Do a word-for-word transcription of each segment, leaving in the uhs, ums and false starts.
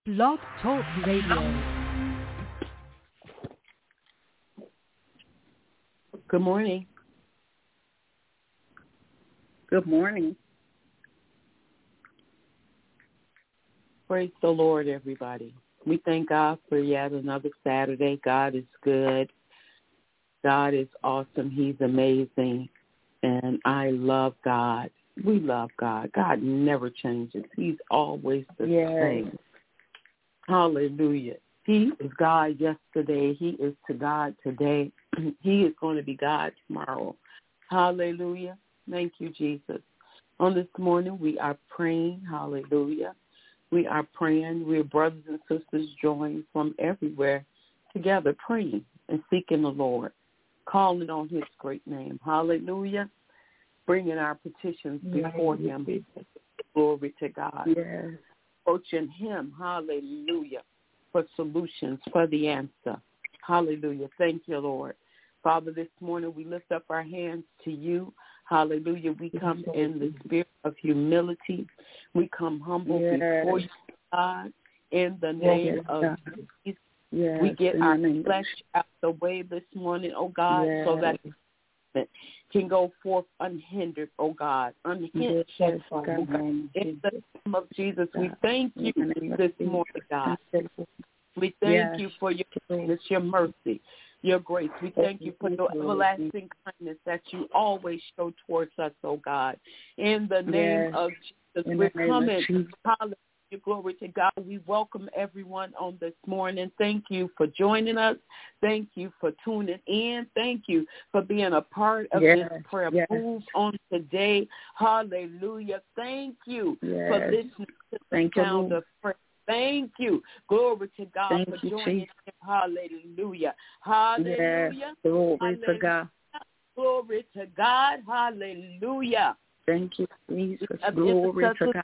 Blog Talk Radio. Good morning. Good morning. Praise the Lord, everybody. We thank God for yet another Saturday. God is good. God is awesome. He's amazing. And I love God. We love God. God never changes. He's always the yes. same. Hallelujah. He is God yesterday. He is to God today. He is going to be God tomorrow. Hallelujah. Thank you, Jesus. On this morning, we are praying. Hallelujah. We are praying. We are brothers and sisters joined from everywhere together, praying and seeking the Lord, calling on his great name. Hallelujah. Bringing our petitions before yes. him. Glory to God. Yes. Approaching him. Hallelujah. For solutions, for the answer. Hallelujah. Thank you, Lord. Father, this morning we lift up our hands to you. Hallelujah. We come in the spirit of humility. We come humble yes. before you, God, in the name yes, of Jesus. Yes, we get our flesh out the way this morning, oh God, yes. so that it can go forth unhindered, oh God, unhindered. Yes, oh God. In the name of Jesus, we thank you this morning, God. We thank yes. you for your goodness, your mercy, your grace. We thank you for your everlasting kindness that you always show towards us, oh God. In the name yes. of Jesus, in we're coming. Hallelujah. Glory to God. We welcome everyone on this morning. Thank you for joining us. Thank you for tuning in. Thank you for being a part of yes. this prayer yes. move on today. Hallelujah. Thank you yes. for listening to the Thank sound you. of prayer. Thank you. Glory to God Thank for you, joining us. Hallelujah. Hallelujah. Yes. Glory Hallelujah. to God. Glory to God. Hallelujah. Thank you, Jesus. Glory to God.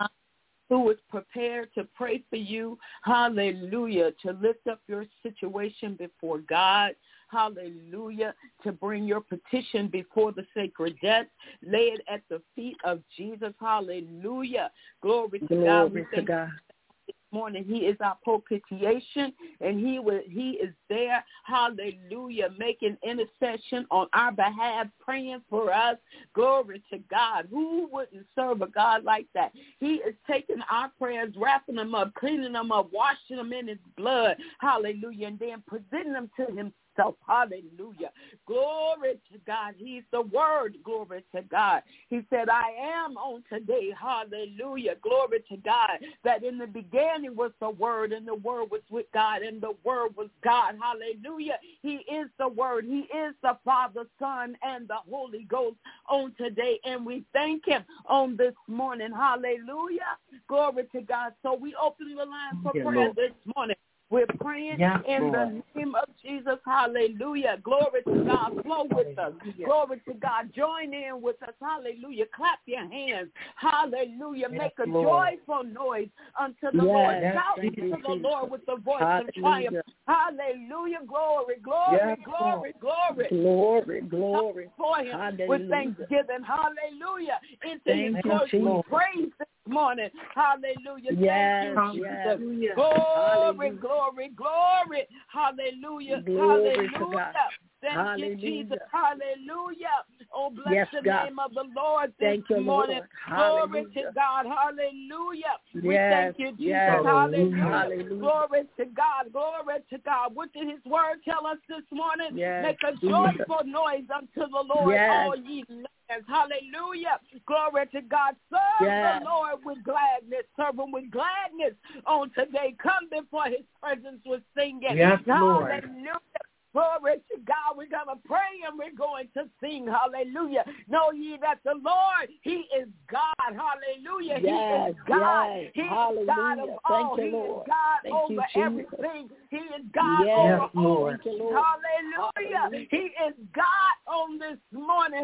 Who is prepared to pray for you. Hallelujah. To lift up your situation before God. Hallelujah. To bring your petition before the sacred desk. Lay it at the feet of Jesus. Hallelujah. Glory to Glory God. We thank God. Morning. He is our propitiation, and he will, he is there, hallelujah, making intercession on our behalf, praying for us. Glory to God. Who wouldn't serve a God like that? He is taking our prayers, wrapping them up, cleaning them up, washing them in his blood, hallelujah, and then presenting them to himself. Hallelujah. Glory to God. He's the word. Glory to God. He said, I am on today. Hallelujah. Glory to God. That in the beginning was the word, and the word was with God, and the word was God. Hallelujah. He is the word. He is the Father, Son, and the Holy Ghost on today. And we thank him on this morning. Hallelujah. Glory to God. So we open the line for yeah, prayer Lord. this morning. We're praying yes, in Lord. the name of Jesus. Hallelujah. Glory to God. Flow with us. Glory to God. Join in with us. Hallelujah. Clap your hands. Hallelujah. Yes, Make a Lord. joyful noise unto the yes, Lord. Shout unto the Jesus. Lord with the voice Hallelujah. of triumph. Hallelujah. Glory, glory, yes, glory, glory. Glory, glory. For him Hallelujah. with thanksgiving. Hallelujah. Into Thank his courts with praise this morning. Hallelujah. Yes, Thank you, yes. Jesus. Glory, Hallelujah. glory, glory. Hallelujah. Glory Hallelujah. Thank Hallelujah. you, Jesus. Hallelujah. Oh, bless yes, the God. name of the Lord this thank you, morning. Lord. Glory to God. Hallelujah. Yes, we thank you, Jesus. Yes. Hallelujah. Hallelujah. Glory to God. Glory to God. What did his word tell us this morning? Yes. Make a joyful noise unto the Lord, yes. all ye lands. Hallelujah. Glory to God. Serve yes. the Lord with gladness. Serve him with gladness on today. Come before his presence with singing. Yes, Hallelujah. Lord. Glory to God. We're going to pray and we're going to sing. Hallelujah. Know ye that the Lord, he is God. Hallelujah. Yes, he is God. Yes. He Hallelujah. is God of all. You, he Lord. is God Thank over you, everything. He is God yes, over all. Lord. You, Lord. Hallelujah. Hallelujah. He is God on this morning.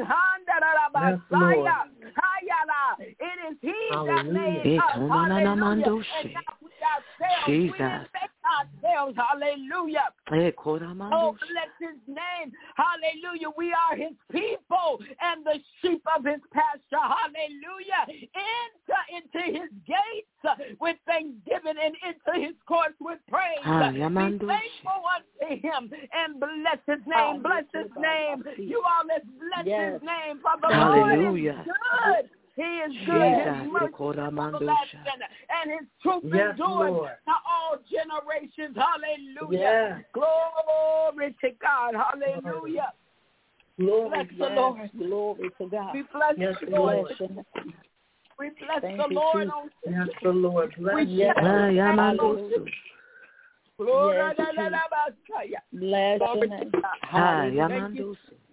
Yes, Lord. It is he Hallelujah. that made us. Hallelujah. And not we ourselves. Jesus. We didn't make ourselves. ourselves. Hallelujah. Oh, bless his name. Hallelujah. We are his people and the sheep of his pasture. Hallelujah. Enter into his gates with thanksgiving and into his courts with praise. Be thankful unto him and bless his name. Bless his name. You all let's bless yes. his name. For the Hallelujah. Lord is good. He is good. Jesus. His mercy is everlasting, and his truth yes, endures Lord. to all generations. Hallelujah. Yes. Glory to God. Hallelujah. Glory, bless yes. the Lord. Glory to God. We bless yes, the Lord. Lord. We bless Thank the you, Lord Jesus. on Yes, the Lord. Bless we you. bless Hallelujah. Glory Yes, to God. Bless your Glory name. to God. Hallelujah.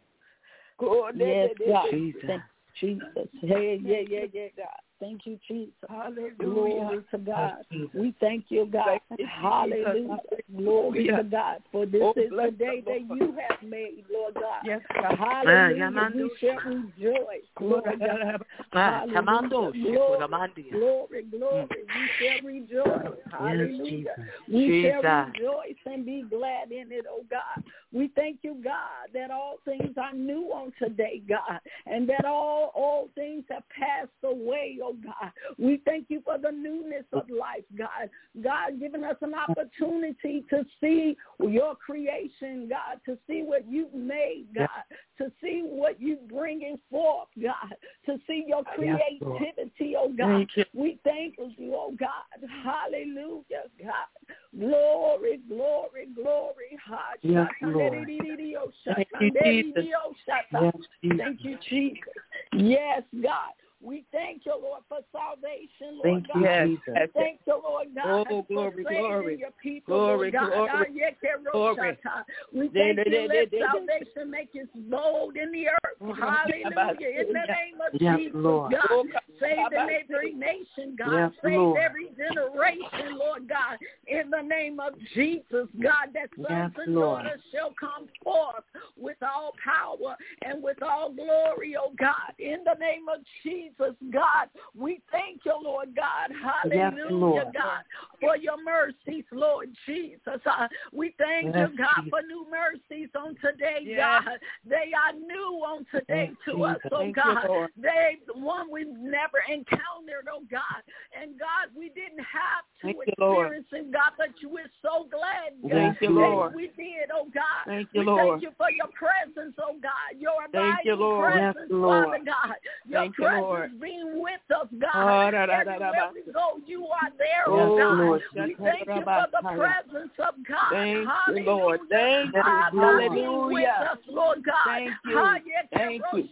Yes, God. Jesus. Thank you, Jesus. Hey, yeah, yeah, yeah, God. Thank you, Jesus. Hallelujah. Glory to God. Yes, We thank you, God. Thank you, Hallelujah. Glory to God. For this Oh, is bless the day the that Lord. you have made, Lord God. Yes, God. Hallelujah. Ah, We shall rejoice. Glory, God. Ah, Hallelujah. Tamando, Glory, Shikuramandia. glory, glory. We shall rejoice. Hallelujah. Jesus. We Jesus. shall rejoice and be glad in it, oh God. We thank you, God, that all things are new on today, God, and that all all things have passed away, oh God. We thank you for the newness of life, God. God, giving us an opportunity to see your creation, God, to see what you've made, God, to see what you're bringing forth, God, to see your creativity, oh God. We thank you, oh God. Hallelujah, God. Glory, glory, glory. Yes, Lord. Thank you, Jesus. Yes, Jesus. Thank you, Jesus. Yes, God. We thank you, Lord, for salvation, Lord Thank God. you, Yes, Jesus. yes, Thank you, Lord God, Oh, glory, for saving glory. your people, Glory, Lord God. glory, glory. We thank you, let salvation make its bold in the earth. Hallelujah. In the name of Yes, Jesus, Lord. God. Save in every nation, God. Yes, Save Lord. every generation, Lord God. In the name of Jesus, God, that sons Yes, and Lord. daughters shall come forth with all power and with all glory, oh God. In the name of Jesus, God, we thank you, Lord God. Hallelujah, Yes, Lord. God, for your mercies, Lord Jesus. Uh, we thank Yes, you, God, Jesus. for new mercies on today, Yes. God. They are new on today Yes, to us, Jesus. oh Thank you, God. Lord. They one we've never encountered, oh God. And God, we didn't have to Thank you, Lord. experience it, God, but you were so glad, God, Thank you, that Lord. we did, oh God. Thank you, we Lord. thank you for your presence, oh God. Your Thank you, abiding Lord. presence, Yes, Lord. Father God. Your Thank you, presence Lord. being with us, God. Oh, da, da, da, da, Everywhere ba. we go, you are there, Yes, oh God. Lord. We thank you for the presence of God. Thank you, Hallelujah. Lord. Thank you. Ah, God, Lord. being with Hallelujah. us, Lord God. Thank you. Ah, yeah, Thank you.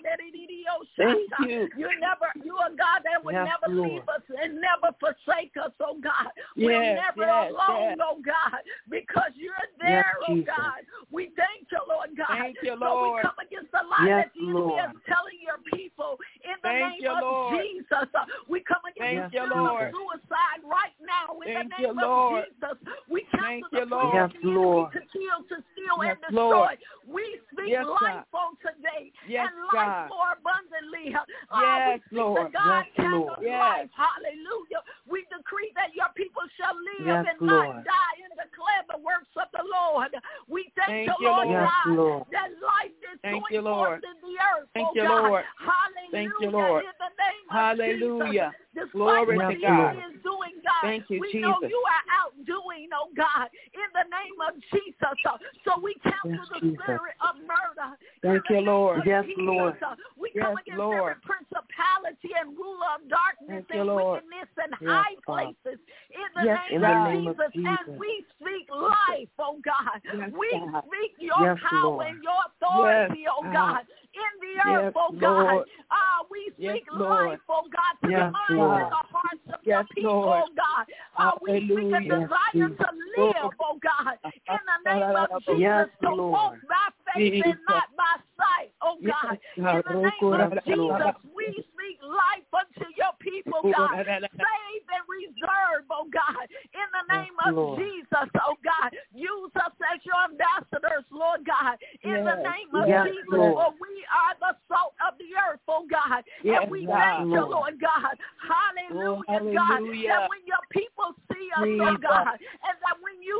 Shata. Thank you. You never, you are God that would Yes, never Lord. leave us and never forsake us, oh God. We're Yes, never yes, alone, yes. oh God, because you're there, Yes, oh Jesus. God. We thank you, Lord God. Thank you, So we Lord. come against the lie Yes, that the enemy Lord. is telling your people in the Thank name you, of Lord. Jesus. Uh, We come against Thank the you, spirit Lord. of suicide right now in Thank the you, name of Lord. Jesus. We Thank cancel you, the plan Lord. of the Yes, enemy Lord. to kill, to steal, Yes, and destroy. Lord. We speak Yes, life God. on today Yes, and life God. more abundantly. Uh, Yes, we speak Lord. that God Yes, can Lord. Yes. life. Hallelujah. We decree that your people shall live Yes, and Lord. not die and declare the works of the Lord. We thank, Thank you, you, Lord Lord. Yes, God, Lord. that life is Thank going you, Lord. forth in the earth. Thank oh you, God. Lord. Hallelujah. Thank you, Lord. In the name of Hallelujah. Jesus. Despite Glory what to the God. enemy is doing, God, Thank you, we know Jesus. you are outdoing, oh God, in the name of Jesus. So, so we cancel Yes, the Jesus. spirit of murder. Thank in the you, name Lord. of Yes, Jesus. Lord. We Yes, come against Lord. every principality and ruler of darkness Thank you, and Lord. wickedness and Yes, high Father. places in the Yes, name In of the name of Jesus. Jesus. And we speak life, oh God. Yes, we God. speak your Yes, power Lord. and your authority, Yes, oh God. God, in the earth, Yes, oh God. Lord. Ah, we Yes, speak Lord. life, oh God, to Yes, the minds Lord. and the hearts of Yes, your people, Lord. oh God. Ah, we speak a Hallelujah. desire Yes, to live, oh God, in the name of Jesus, Yes, to Lord. walk by faith Jesus. and not by sight, oh Yes, God. God. In the name of Yes, Lord. Jesus, we speak life unto your people, God. Save and reserve, oh God, in the name Yes, of Lord. Jesus, oh God. Use us as your ambassadors, Lord God, in the Yes, name of yes, Jesus, Lord. for we are the salt of the earth, oh God. Yes, And we God. thank you, Lord. Lord God. Hallelujah, Oh, God. hallelujah. That when your people see us, oh Jesus. God, and that when you see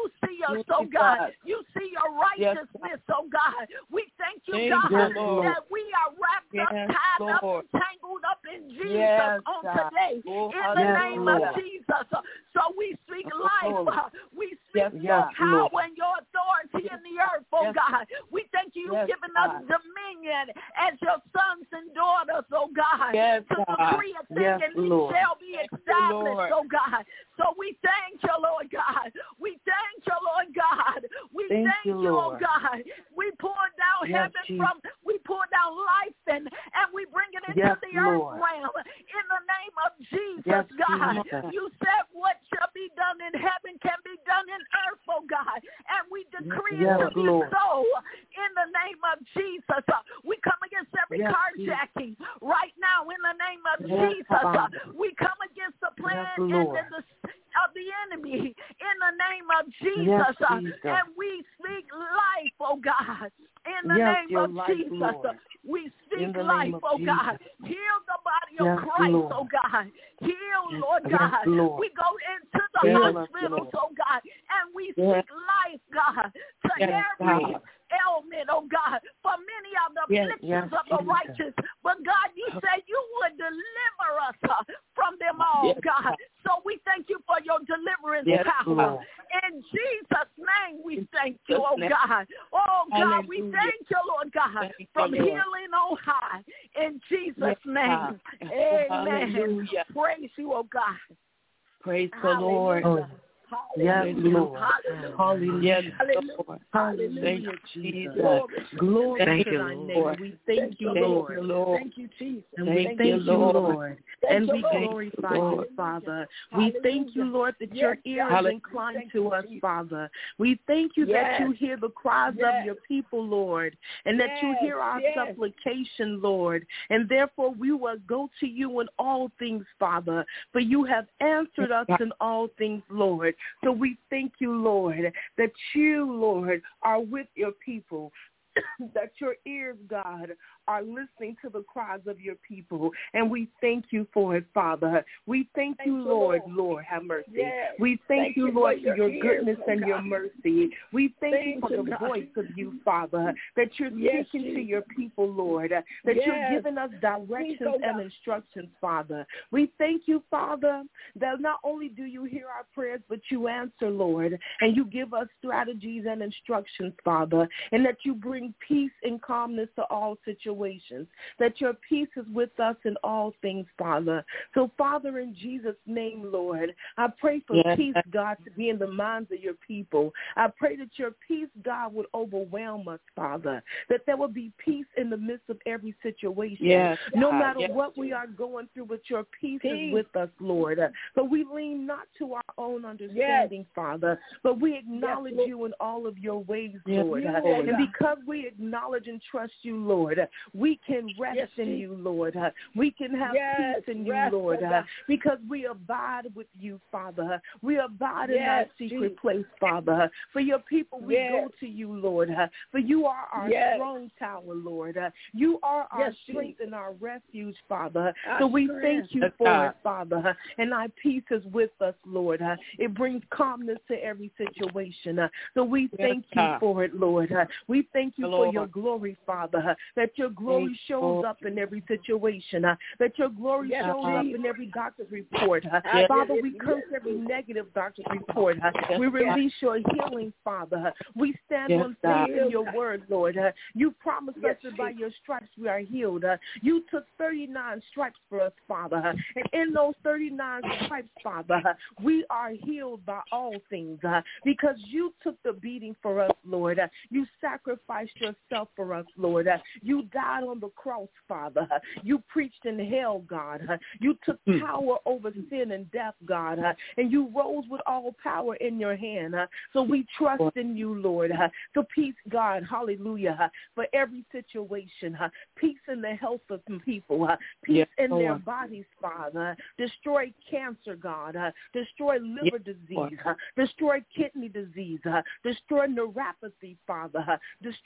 us, oh God. You see your righteousness, oh God. We thank you, God, that we are wrapped up, tied up, and tangled up in Jesus on today. In the name of Jesus. So we speak life. We speak your power and your authority in the earth, oh God. We thank you, you've given us dominion as your sons and daughters, oh God, to decree a thing and it shall be established, oh God. So we thank you, Lord God. We thank you, Lord God. We thank, thank you, oh God. We pour down yes, heaven Jesus. from, we pour down life and, and we bring it into yes, the Lord. earth realm. In the name of Jesus, yes, God. Jesus. You said what shall be done in heaven can be done in earth, oh God. And we decree yes, it to be Lord. so in the name of Jesus. Uh, we come against every yes, carjacking Jesus. right now in the name of yes, Jesus. Uh, we come against the plan yes, and the, the of the enemy in the name of Jesus. Yes, uh, Jesus. And we speak life, oh God, in the yes, name of life, Jesus. Lord. We speak life, oh Jesus. God. Heal the body yes, of Christ, Lord. oh God. Heal, yes, Lord God. Yes, Lord. We go into the yes, hospitals, Lord. oh God, and we speak yes. life, God, to yes, every God. ailment, oh God, for many of the yes, afflictions yes, of the righteous. But God, you said you would deliver us uh, from them all, yes, God. So we thank you for your deliverance yes, power. Lord. In Jesus' name, we thank you, oh God. Oh God, Hallelujah. we thank you, Lord God, thank from you, Lord. healing on high. In Jesus' yes, name, God. Amen. Hallelujah. Praise you, oh God. Praise the Lord. Yes, Lord. Hallelujah. Hallelujah. Hallelujah, Jesus. Glory thank to you, thy name. Lord. We thank you, Lord. Lord. Thank you, Jesus. And we thank, thank you, Lord. Lord. And we glorify you, Father. We thank you, Lord, that your ear is inclined to us, Father. We thank you that you hear the cries of your people, Lord, and that you hear our supplication, Lord. And therefore we will go to you in all things, Father, for you have answered us in all things, Lord. So we thank you, Lord, that you, Lord, are with your people, that your ears, God, are listening to the cries of your people. And we thank you for it, Father. We thank, thank you, Lord, Lord, Lord, have mercy. Yes. We thank, thank you, Lord, for your, your goodness and your mercy. We thank, thank you for the God. voice of you, Father, that you're yes, speaking to your people, Lord, that yes. you're giving us directions and instructions, Father. We thank you, Father, that not only do you hear our prayers, but you answer, Lord, and you give us strategies and instructions, Father, and that you bring peace and calmness to all situations. That your peace is with us in all things, Father. So, Father, in Jesus' name, Lord, I pray for yes. peace, God, to be in the minds of your people. I pray that your peace, God, would overwhelm us, Father, that there will be peace in the midst of every situation. Yes. No God, matter yes. what we are going through, but your peace, peace is with us, Lord. But we lean not to our own understanding, yes. Father, but we acknowledge yes, you in all of your ways, yes, Lord. Yes, and because we acknowledge and trust you, Lord, we can rest yes, in you, Lord. Uh, we can have yes, peace in you, Lord, uh, because we abide with you, Father. We abide yes, in our secret Jesus. place, Father. For your people, we yes. go to you, Lord. Uh, for you are our yes. strong tower, Lord. Uh, you are our yes, strength Jesus. and our refuge, Father. Our so we strength. thank you for God. it, Father. And our peace is with us, Lord. Uh, it brings calmness to every situation. Uh, so we yes, thank you God. for it, Lord. Uh, we thank you Lord. for your glory, Father, uh, that your glory shows up in every situation, uh, that your glory yes, shows up in every doctor's report. Uh, yes, Father, we curse every negative doctor's report. Uh, yes, we release your healing, Father. Uh, we stand yes, on faith in your word, Lord. Uh, you promised yes, us that by your stripes we are healed. Uh, you took thirty-nine stripes for us, Father. Uh, and in those thirty-nine stripes, Father, uh, we are healed by all things uh, because you took the beating for us, Lord. Uh, you sacrificed yourself for us, Lord. Uh, you died on the cross, Father. You preached in hell, God. You took power over sin and death, God, and you rose with all power in your hand. So we trust in you, Lord. So peace, God, hallelujah, for every situation. Peace in the health of people. Peace yes, in Lord. their bodies, Father. Destroy cancer, God. Destroy liver yes, disease. Lord. Destroy kidney disease. Destroy neuropathy, Father. Destroy yes,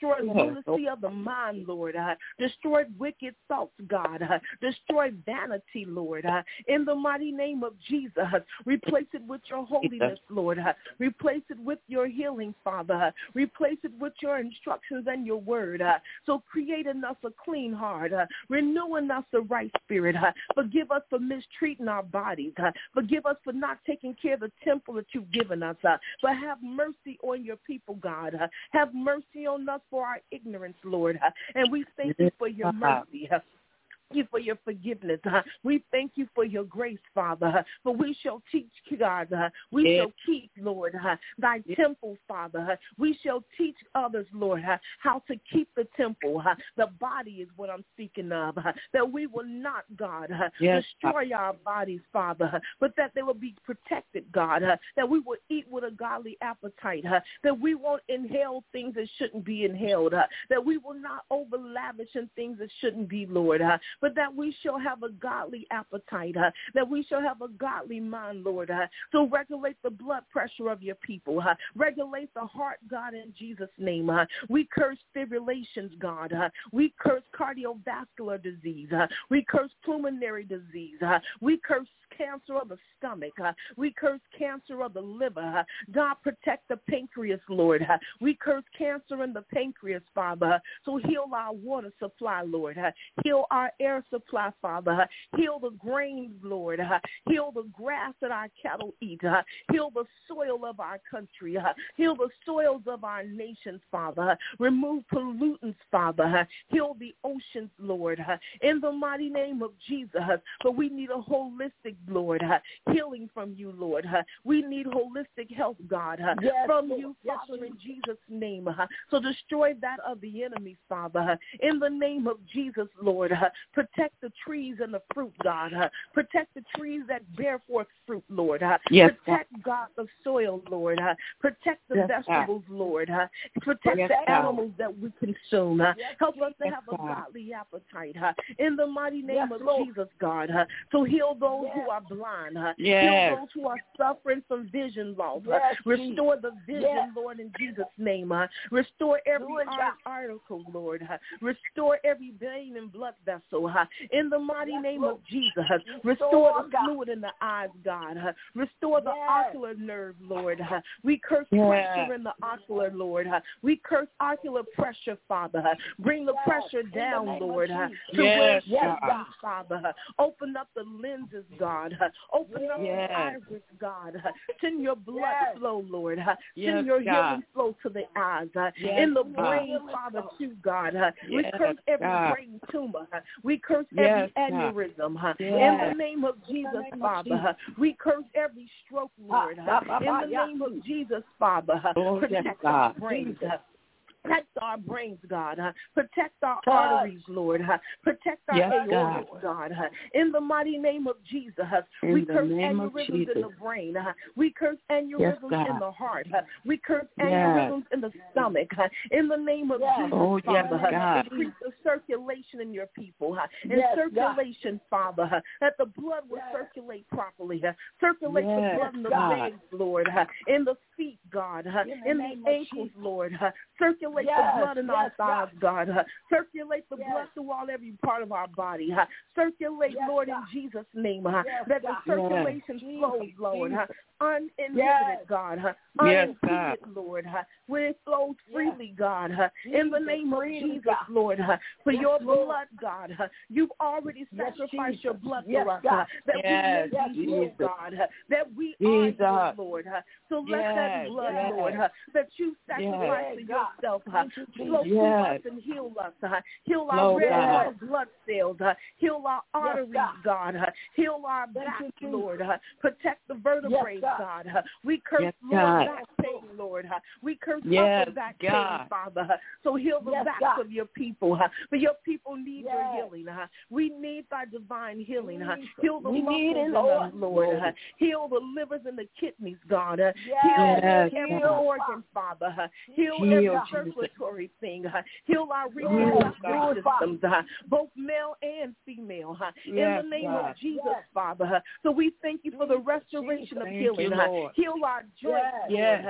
excellency of the mind, Lord. Uh, destroy wicked thoughts, God. Uh, destroy vanity, Lord. Uh, in the mighty name of Jesus, uh, replace it with your holiness, Lord. Uh, replace it with your healing, Father. Uh, replace it with your instructions and your word. Uh, so create in us a clean heart. Uh, renew in us the right spirit. Uh, forgive us for mistreating our bodies. Uh, forgive us for not taking care of the temple that you've given us. Uh, but have mercy on your people, God. Uh, have mercy on us for our ignorance, Lord. Uh, and we thank you for your mercy. Uh, you for your forgiveness. Uh, we thank you for your grace, Father. Uh, for we shall teach, God. Uh, we yes. shall keep, Lord, uh, thy yes. temple, Father. Uh, we shall teach others, Lord, uh, how to keep the temple. Uh, the body is what I'm speaking of. Uh, that we will not, God, uh, yes. destroy our bodies, Father, uh, but that they will be protected, God. Uh, that we will eat with a godly appetite. Uh, that we won't inhale things that shouldn't be inhaled. Uh, that we will not over lavish in things that shouldn't be, Lord. Uh, but that we shall have a godly appetite, uh, that we shall have a godly mind, Lord. Uh, so regulate the blood pressure of your people. Uh, regulate the heart, God, in Jesus' name. Uh, we curse fibrillations, God. Uh, we curse cardiovascular disease. Uh, we curse pulmonary disease. Uh, we curse cancer of the stomach. Uh, we curse cancer of the liver. Uh, God, protect the pancreas, Lord. Uh, we curse cancer in the pancreas, Father. Uh, so heal our water supply, Lord. Uh, heal our air supply, Father. Uh, heal the grains, Lord. Uh, heal the grass that our cattle eat. Uh, heal the soil of our country. Uh, heal the soils of our nations, Father. Uh, remove pollutants, Father. Uh, heal the oceans, Lord. Uh, in the mighty name of Jesus. Uh, but we need a holistic, Lord, uh, healing from you, Lord. Uh, we need holistic health, God, uh, yes, from Lord. you, Father, yes, in Jesus' name. Uh, so destroy that of the enemy, Father. Uh, in the name of Jesus, Lord, uh, protect the trees and the fruit, God. Uh, protect the trees that bear forth fruit, Lord. Uh, yes, protect, God, the soil, Lord. Uh, protect the yes, vegetables, God. Lord. Uh, protect yes, the animals God. that we consume. Uh, yes, help us to yes, have a God. godly appetite. Uh, in the mighty name yes, of Lord. Jesus, God. Uh, so heal those yes. who are blind. Uh, yes. Heal those who are suffering from vision loss. Yes, uh, restore the vision, yes. Lord, in Jesus' name. Uh, restore every art- article, Lord. Uh, restore every vein and blood vessel. Uh, in the mighty yes, name Lord. of Jesus. Uh, restore the God. fluid in the eyes, God. Uh, restore the yes. ocular nerve, Lord. Uh, we curse yes. pressure in the ocular, Lord. Uh, we curse ocular pressure, Father. Uh, bring the yes. pressure down, Lord. Uh, to yes. where it should yes. be, Father. Uh, open up the lenses, God. Uh, open up yes. the iris, God. Uh, send your blood yes. flow, Lord. Uh, send yes, your God. healing flow to the eyes. Uh, yes, in the brain, God. Father, too, God. Uh, yes, we curse every God. brain tumor. Uh, we curse yes, every aneurysm. Uh, yes. In the name of Jesus, Father. Uh, we curse every stroke, Lord. Uh, in the name of Jesus, Father. Uh, oh, protect yes, our brains. Uh, Protect our brains, God. Uh, protect our God. arteries, Lord. Uh, protect our yes, aortas, God. God. Uh, in the mighty name of Jesus, uh, we curse aneurysms in the brain. Uh, we curse aneurysms yes, in the heart. Uh, we curse yes. aneurysms in the stomach. Uh, in the name of yes. Jesus, oh, Father, yes, uh, increase the circulation in your people. Uh, in yes, circulation, God. Father, uh, that the blood will yes. circulate properly. Uh, circulate yes, the blood in the legs, Lord. Uh, in the feet, God. Uh, in, in the, the ankles, Lord. Uh, circulate Circulate yes, the blood in yes, our thighs, God. Uh, circulate the yes. blood through all every part of our body. Uh, circulate, yes, Lord, God. in Jesus' name. Uh, yes, that God. the circulation yes. flows, Lord. Uh, uninhibited, yes. God. Uh, unimpeded, yes, Lord. Uh, where it flows freely, yes. God. Uh, in the name of Jesus, God. Lord. Uh, for yes, your Lord. blood, God. Uh, you've already sacrificed yes, your blood yes, for us. Uh, that yes, we may be yes, God. Uh, that we Jesus. are you, Lord. Uh, so let yes, that blood, yes. Lord, uh, that you sacrificed yes. for yourself, Uh, flow through yes. us and heal us. Uh, heal our Lord, red God. blood cells. Uh, heal our arteries, yes, God. God. Uh, heal our back, Lord. Uh, protect the vertebrae, yes, God. Uh, we curse yes, Lord back pain, Lord. Uh, we curse yes, upper back God. pain, Father. Uh, so heal the yes, backs God. of your people. Uh, for your people need yes. your healing. Uh, we need thy divine healing. Uh, heal the we muscles in us, Lord. Uh, heal the livers and the kidneys, God. Uh, yes. Heal yes, every God. organ, Father. Uh, heal, heal every circulatory thing. Uh, heal our reproductive yes, systems, uh, both male and female. Uh, yes, in the name God. of Jesus, yes. Father. Uh, so we thank you for the restoration of thank healing. You, uh, heal our joints, yes. Lord. Uh, heal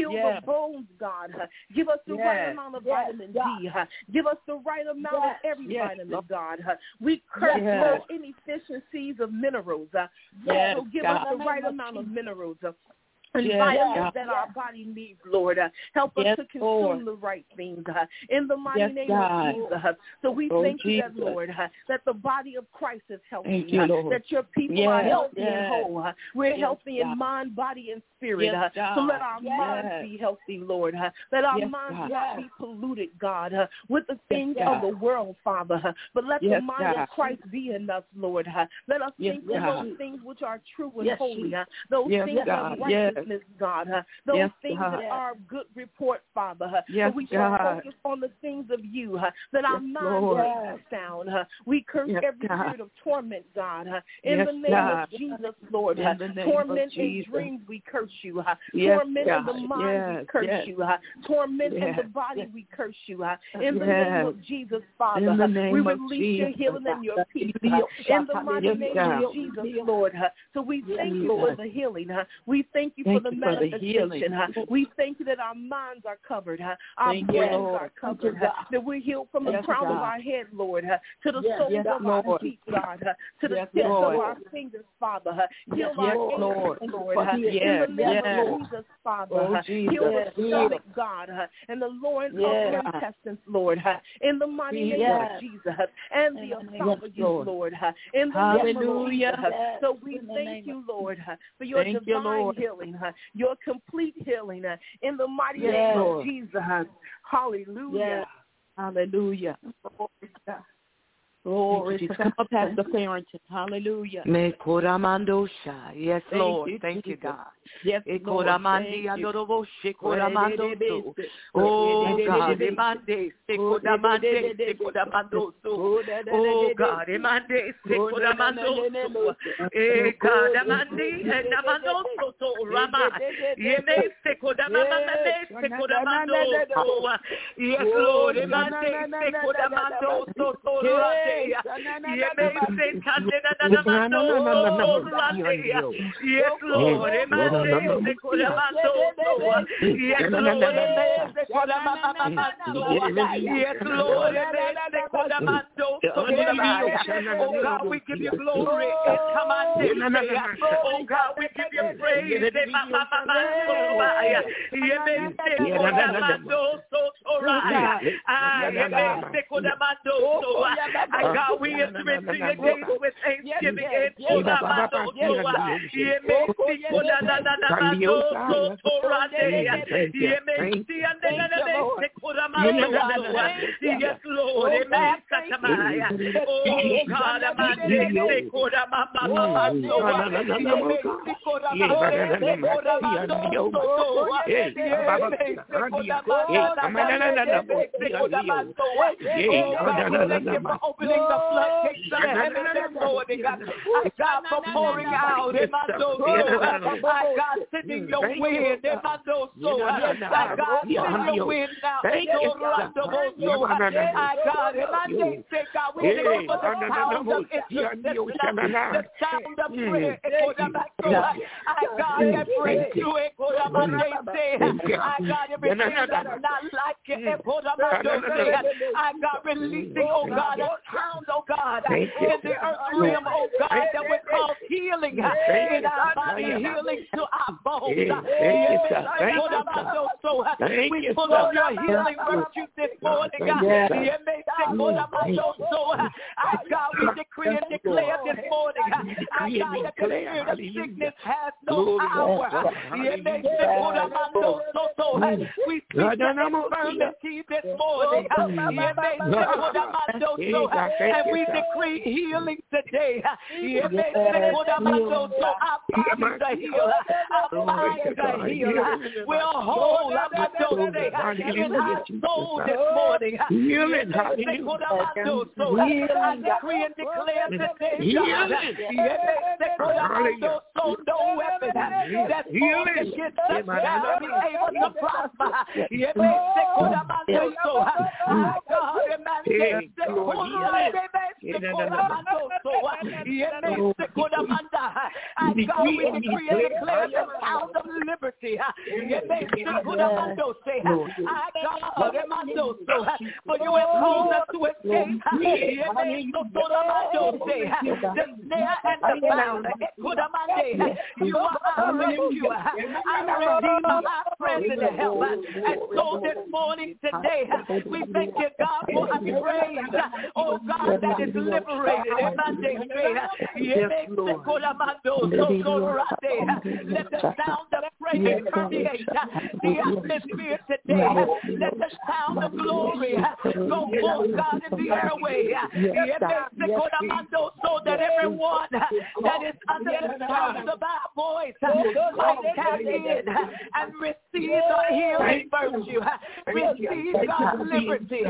Heal Yes. the bones, God. Give us the Yes. right amount of Yes, vitamin God. D. Give us the right amount Yes. of every Yes, vitamin, Lord. God. We curse Yes. all inefficiencies of minerals. Yes, So give God. us the right amount of minerals and Yes, vitamins God. that our body needs, Lord. Uh, help us Yes, to consume Lord. the right things uh, in the mighty Yes, name God. of Jesus. Uh, so we Oh, thank you, that, Jesus. Lord, uh, that the body of Christ is healthy, Thank you, uh, Lord. that your people Yes, are healthy yes. and whole. Uh, we're Yes, healthy God. in mind, body, and spirit. Yes, uh, God. so let our Yes. minds be healthy, Lord. Uh, let our Yes, minds God. not be polluted, God, uh, with the things God. of the world, Father. Uh, but let Yes, the mind God. of Christ be in us, Lord. Uh, let us Yes, think on God. those things which are true and Yes, holy. Uh, those Yes, things God. of Yes. righteousness, God. Uh, those Yes, things God. that are of good report, Father. Uh, Yes, but we shall God. focus on the things of you, uh, that our Yes, minds Lord. may be sound. Uh, we curse Yes, every God. spirit of torment, God. Uh, in Yes, the name God. of Jesus, Lord. In Uh, the name torment of in Jesus. dreams, we curse you. Uh, Yes, torment in the God. mind, we Yes, curse yes. you. Uh, torment in the Yes, body, yes. we curse you. Uh, in the Yes. name of Jesus, Father. In the Uh, name we of release your Jesus. healing and your peace. Uh, in the mighty Yes, name God. of Jesus, Lord. Uh, so we thank you for Jesus. the healing. Uh, we thank you Thank for the you for the manifestation. healing. Uh, we thank you that our minds are covered. Uh, our Thank you, brains Lord. are covered. Uh, that we're healed from the Yes, crown of God. our head, Lord, uh, to the Yes, soles yes, of our Lord. feet, God, uh, to the Yes, tips Lord. of our fingers, Father. Uh, heal Yes, our Lord. ankles, Lord. Uh, Yes, in the name yes. of Jesus, Father. Oh, Uh, Jesus. heal the Yes. stomach, God, uh, and the loins Yes. of the intestines, Lord. Uh, in the mighty name Yes. of Jesus. Uh, and the Yes, esophagus, Lord. Lord. Uh, in the Hallelujah. name of Jesus. Uh, so we In the thank name you, Lord, uh, for your Thank you, divine Lord. healing, uh, your complete healing. Uh, in the mighty Yes, name Lord. of Jesus. Hallelujah. Hallelujah. Glory to come up, Pastor Farrington. Hallelujah. Me koramandosha. Yes, Thank Lord. you, Thank you, Jesus. God. Yes, E Lord. koramandi Thank you. andoroboshe koramandoso. Oh, God. Emande se kodamande se kodamandoso. Oh, God. Emande se kodamandoso. Eh, God. Emande enamandoso to rama. Yeme se kodamamame se kodamandoso. Yes, Lord. Emande se kodamandoso to rate. Yeme se kandenanamandoso to rate. Yes, Lord. Emande se kodamandoso. Yes, Lord. Emande se kodamamamamandoso. Yes, Lord. Emande se kodamandoso to rate. Oh, God, we give you glory. Oh, God, we give you praise. God, we enter into your gates with thanksgiving. Yes, Lord. Oh, God, opening the floodgates of heaven this morning. I God for pouring out. I God sending your wind. I God send your wind now. I God, God, we thank you for the sound of intercession, the sound of prayer. I God, that brings you. I God, everything that's not like it. I God, releasing, oh God, a sound, oh God, in the earth realm, oh God, that would cause healing in our body, healing to our bones. We pull on your healing virtue this morning. I God, we decree and declare this morning. I God, that the spirit of sickness has no power. We speak to infirmity this morning. And we decree healing today. Our bodies are healed. Our minds are healed. We're whole. In our soul this morning. Healing. I decree and declare today, God. So no weapon that's formed against us shall be able to prosper. Yes, God, we decree and declare the sound of liberty. For you have called us to escape the snare and the bound. You are our rescuer, our redeemer, our present help. And so this morning, today, we thank you, God, for a praise, oh God, that is liberated. Let the sound of praise permeate the atmosphere today. Let the sound of glory go forth, God, in the airway. So that everyone that is under the sound of our voice might tap in and receive the healing virtue, receive God's liberty.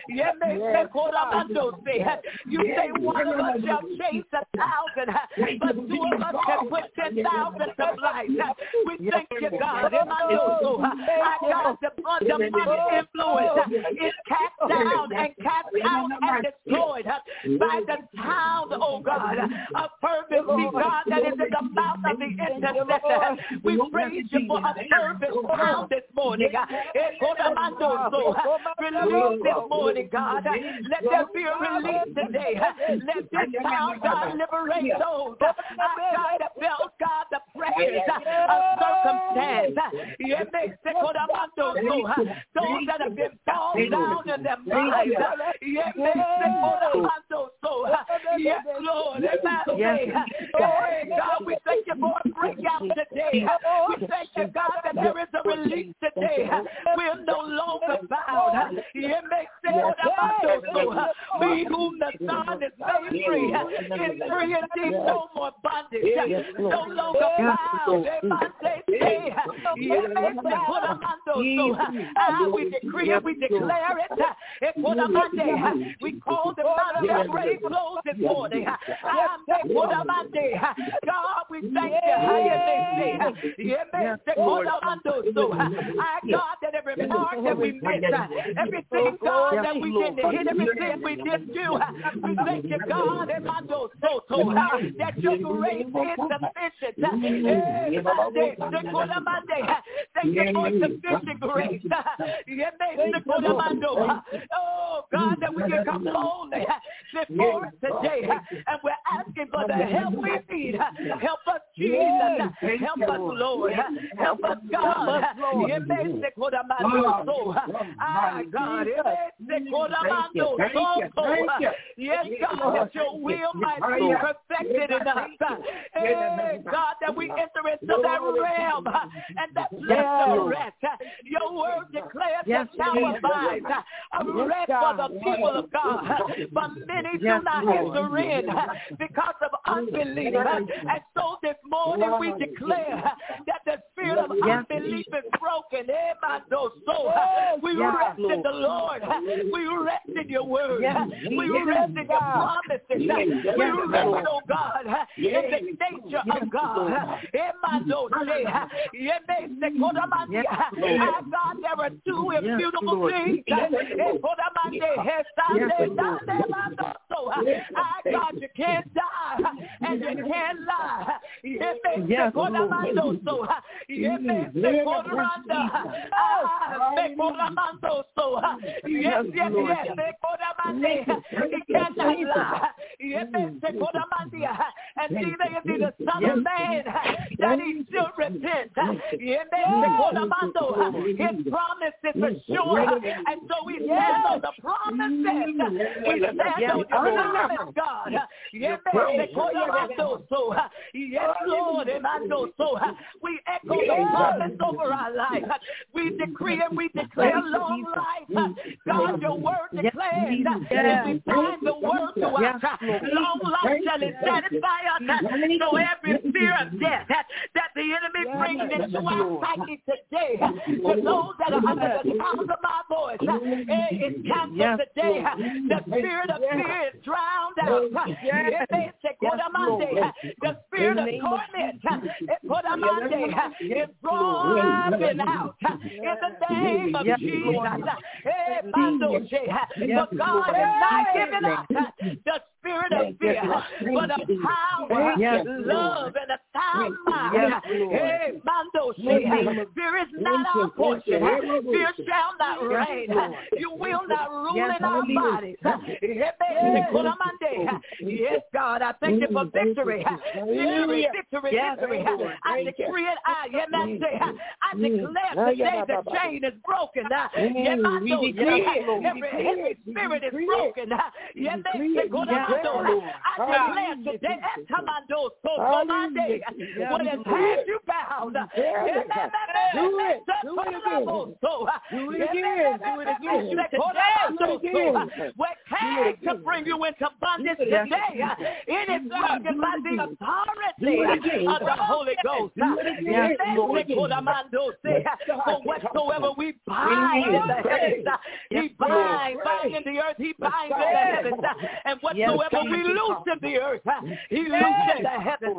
You say one of us shall chase a thousand, but two of us can put ten thousand to flight. We thank you, God. I got the demonic influence is cast down and cast out and destroyed by the sound, oh God, of fervency, God, that is in the mouth of the intercessor. We praise you for a fervent sound this morning. Release this morning, God. Let there be a release today. Let this sound, God, liberate those. I God that felt, God, the pressures of circumstance. Those that have been falling down in their minds. Yes, Lord. Hey, God, we thank you for a breakout today. We thank you, God, that there is a release today. We're no longer bound. We whom the Son is made free is free indeed, no more bondage. No longer bound. We decree it, we declare it. We call them out of their grave clothes this morning. God, we thank you. I God, that every part that we missed, everything, God, that we didn't hit, everything we didn't do, we thank you, God, that your grace is sufficient. Thank you for sufficient grace. Oh, God, that we can come boldly before us today, and we're asking for the help we need. Help us, Jesus. Help us, Lord. Help us, God. Ah, God. Yes, God, that your will might be perfected in us. Hey, God, that we enter into that realm and that place of rest. Your word declares that shall abide a rest for the people of God. But many do not enter in because of unbelief. And so this morning we declare that the spirit of unbelief is broken. We rest in the Lord. We rest in your word. We rest in your promises. We rest, oh God, in the nature of God. Our God, there are two immutable things. Our God, you can't die and you can't lie. Yes, yes, yes, yes. He cannot lie. And neither is he the Son of Man that he should repent. His promise is assured, and so we stand on the promises. We stand on the promise, God. Yes, Lord. We echo the promise over our life. We decree and we declare long life. God, your word declares that we find the word to us. Long life shall it satisfy us. So every fear of death that the enemy brings into our psyche today, to those that are under the sound of my voice, it is canceled today. The spirit of fear is drowned out. the spirit of torment is driving out in the name of Jesus. But God is not giving us the spirit of fear, but of power, love, and a sound mind. Hey, Mando, fear is not our portion. Fear shall not reign. You will not rule in our bodies. Yes, God, I thank you for victory. Victory, victory, victory. I decree it. I, I declare today the chain is broken. Every heavy spirit is broken. I declare today, what has had you bound, do it, do it again, do it again, do it again, do it again. What came to bring you into bondage today, it is broken by the authority of the Holy Ghost. For whatsoever we bind in the heavens, he binds, bind in the earth, he binds in the heavens, and whatsoever we loose in the earth, he looses in the heavens.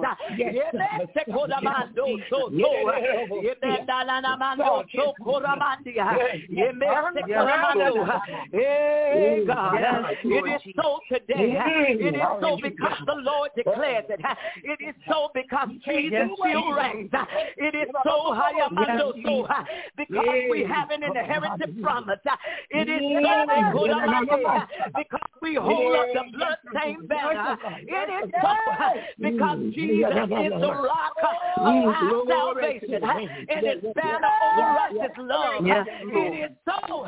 Hey, God, it is so today. It is so because the Lord declares it. It is so because Jesus still reigns. It is so so because we have an inherited promise. It is so because we hold up the blood-stained banner. It is so because Jesus is the rock of our salvation, and his banner over us is love. It is so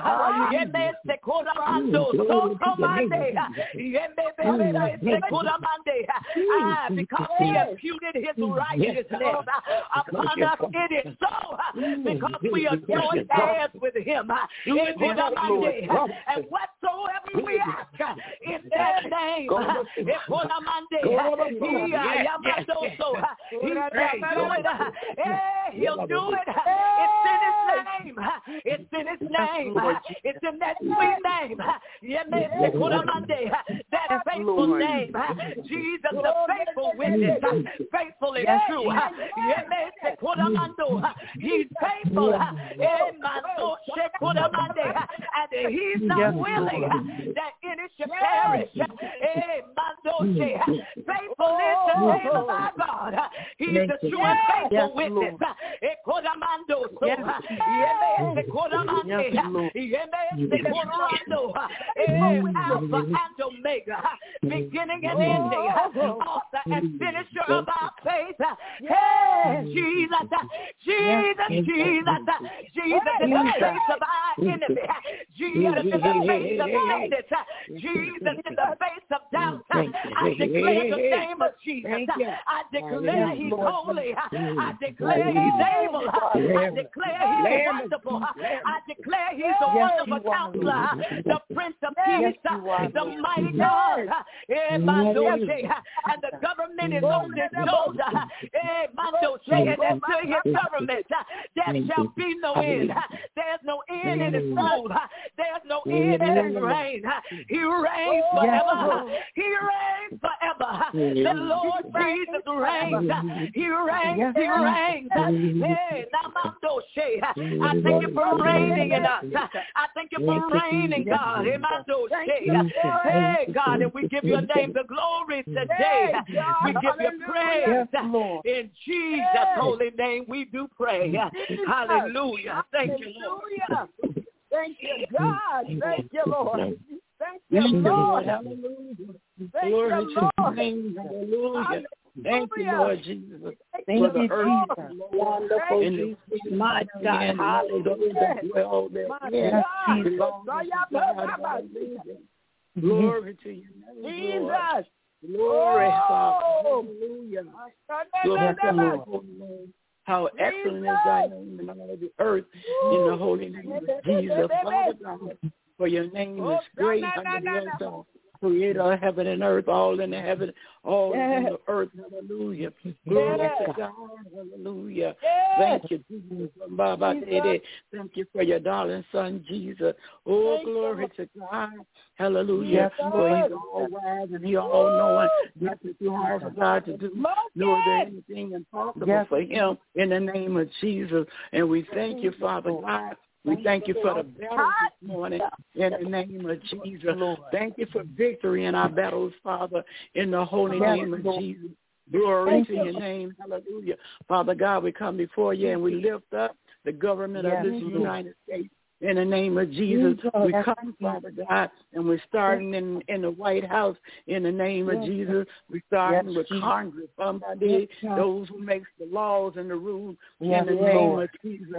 because he imputed his righteousness upon us. It is so because we are joint heirs with him. And whatsoever we ask in that name, he'll do it. It's in his name. It's in his name. It's in that sweet name. That faithful name. Jesus, the faithful witness. Faithful and true. He's faithful. And he's not willing that any should perish. Faithful is the name of our God. He's the true and faithful witness. Alpha and Omega, beginning and ending, author and finisher of our faith. Hey, Jesus, Jesus, Jesus, Jesus in the face of our enemy. Jesus in the face of sickness. Jesus in the face of doubt. I declare the name of Jesus. I declare he's holy. I declare he's able. I declare he's wonderful. I declare he's a wonderful counselor, the Prince of Peace, the mighty God. And the government is on his shoulder. And until his government, there shall be no end. There's no end in his rule. There's no end in his reign. He reigns forever. He reigns forever. The Lord Jesus reigns. He reigns. He reigns. Hey, I thank you for reigning in us. I thank you for reigning, God. Hey, God, and we give your name the glory today. We give you praise. In Jesus' holy name we do pray. Hallelujah. Thank you, Lord. Thank you, God. Thank you, Lord. Thank you, Lord. Hallelujah. Thank you, Lord. Hallelujah. Thank you, Lord Jesus. Thank for the you, earth. Jesus. Wonderful. And my God. Hallelujah. Well, yes, glory to you. Jesus. Glory. Oh. Hallelujah. Glory to Lord. How excellent is thy name in all the earth, in the holy name of Jesus. Father God, for your name is great under the earth. creator of heaven and earth, all in the heaven, all yes. in the earth. Hallelujah. Glory yes. to God. Hallelujah. Yes. Thank you, Jesus. Jesus. Thank you for your darling son, Jesus. Oh, Thank glory you. to God. Hallelujah. Yes, for he's all wise and he all knowing. Nothing too hard for God to do. Nor is there anything impossible yes. for him in the name of Jesus. And we thank you, Father God. We thank you for the battle this morning in the name of Jesus. Thank you for victory in our battles, Father, in the holy name of Jesus. Glory to your name. Hallelujah. Father God, we come before you and we lift up the government of this United States. In the name of Jesus, we come, Father God, and we're starting in, in the White House. In the name of Jesus, we're starting with Congress, somebody, those who makes the laws and the rules. In the name of Jesus,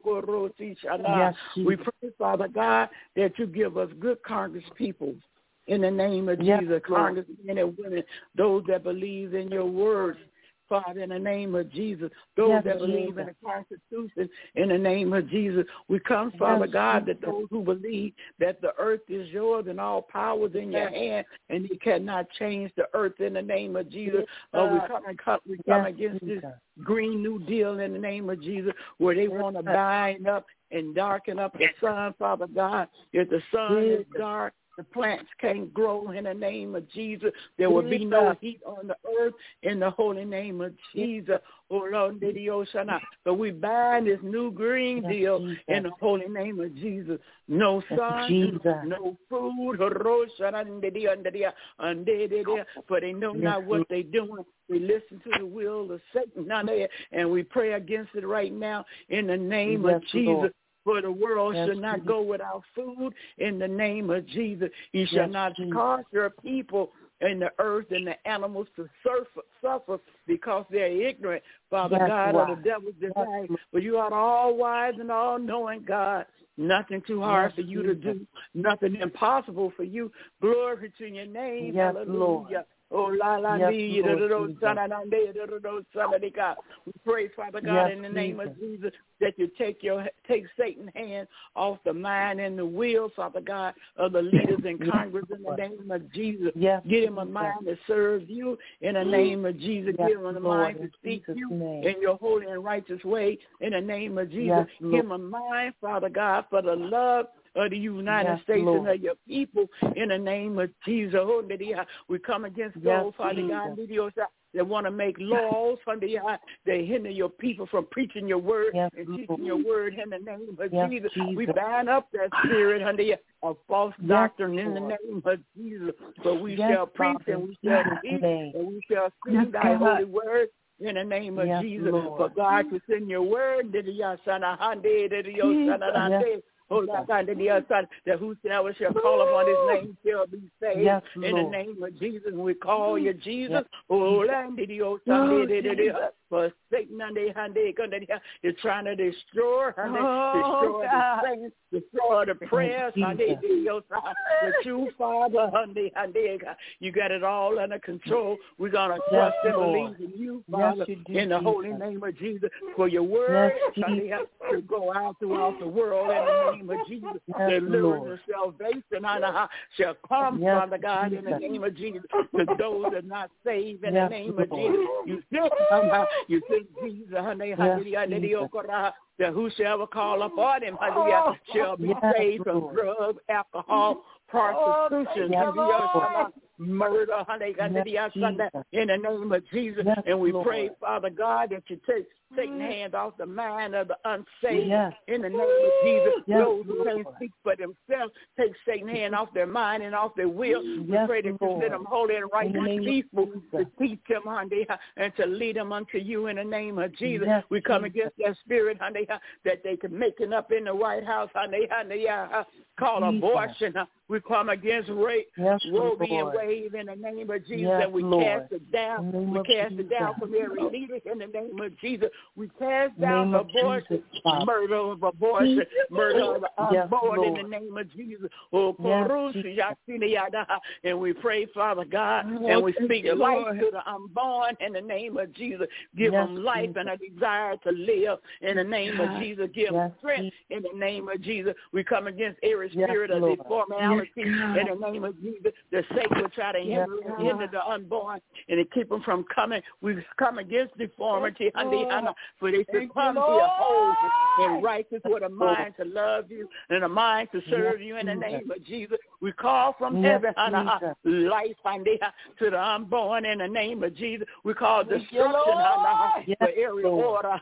we pray, Father God, that you give us good Congress people. In the name of Jesus, Congressmen and women, those that believe in your words. Father, in the name of Jesus, those yes, that believe Jesus. in the Constitution, in the name of Jesus, we come, Father yes, God, that those who believe that the earth is yours and all power is in your hand, and you cannot change the earth in the name of Jesus. Uh, we come, and cut, we come yes, against Jesus. this Green New Deal in the name of Jesus, where they want to bind up and darken up the sun, Father God. If the sun Jesus. is dark, the plants can't grow in the name of Jesus. There will be no heat on the earth in the holy name of Jesus. So we bind this new green deal in the holy name of Jesus. No sun, no food, for they know not what they're doing. We listen to the will of Satan, and we pray against it right now in the name of Jesus. For the world yes, shall not Jesus. go without food in the name of Jesus. You yes, shall not Jesus. cause your people and the earth and the animals to suffer, suffer because they're ignorant, Father yes, God, of the devil's design. Yes. But you are all wise and all knowing, God. Nothing too hard yes, for you Jesus. to do. Nothing impossible for you. Glory to your name. Yes, Hallelujah. Lord. Oh, la la yes, dee, Lord, da, da, da, da, da, we pray, Father God, yes, in the name Jesus. of Jesus, that you take your take Satan's hand off the mind and the will, Father God, of the leaders in yes, Congress in the name of Jesus. Yes, Give him a mind that serves you in the name of Jesus. Yes, Give him a mind to seek you name. in your holy and righteous way in the name of Jesus. Yes, Give him a mind, Father God, for the love of the United yes, States Lord. and of your people in the name of Jesus. We come against yes, those, Father God, that want to make laws, Father God, that hinder your people from preaching your word yes, and teaching Lord. your word in the name of yes, Jesus. Jesus. We bind up that spirit under of false yes, doctrine in the name of Jesus. But we yes, shall preach Father. and we shall teach and we shall sing yes, thy God. holy word. In the name of yes, Jesus, Lord. for God to send your word, yes, Oh, God, that whosoever shall call upon his name shall be saved. Yes, in the name of Jesus, we call you Jesus. Oh, for Satan is trying to destroy, destroy the saints, destroy the prayers. But you, Father, you got it all under control. We're going to trust and believe in you, Father, in the holy name of Jesus, for your word to go out throughout the world in the name of Jesus. Deliverance and salvation shall come, yes, Father God, in the name of Jesus, to those that are not saved in yes, the name of Jesus. You said, you said, Jesus, yes, that whosoever call upon him oh, shall be yes, saved from drugs, alcohol, prostitution, oh, murder, yes, in the name of Jesus. Yes, and we Lord. pray, Father God, that you take Satan's hand off the mind of the unsaved yes. in the name of Jesus. Yes, Those who Lord. can't speak for themselves, take Satan's hand off their mind and off their will. We yes, pray that Lord. you let them holy and righteous people to teach them honey, and to lead them unto you in the name of Jesus. Yes, we come Jesus. against that spirit honey, that they can make it up in the White House honey, honey, uh, called Jesus. abortion. We come against rape, yes, Roe v. Wade in the name of Jesus, yes, and we Lord. cast it down. We cast Jesus. it down from every leader in the name of Jesus. We cast down abortion, murder of abortion, murder of unborn in the name of Jesus. Oh, and we pray, Father God, and we speak life to the unborn in the name of Jesus. Give them life and a desire to live in the name of Jesus. Give them strength in the name of Jesus. We come against every spirit of deformality in the name of Jesus. The Satan will try to hinder, hinder the unborn and to keep them from coming. We come against deformity, for they should come here whole and righteous with a mind to love you and a mind to serve you in the name of Jesus. We call from heaven life to the unborn in the name of Jesus. We call destruction for every order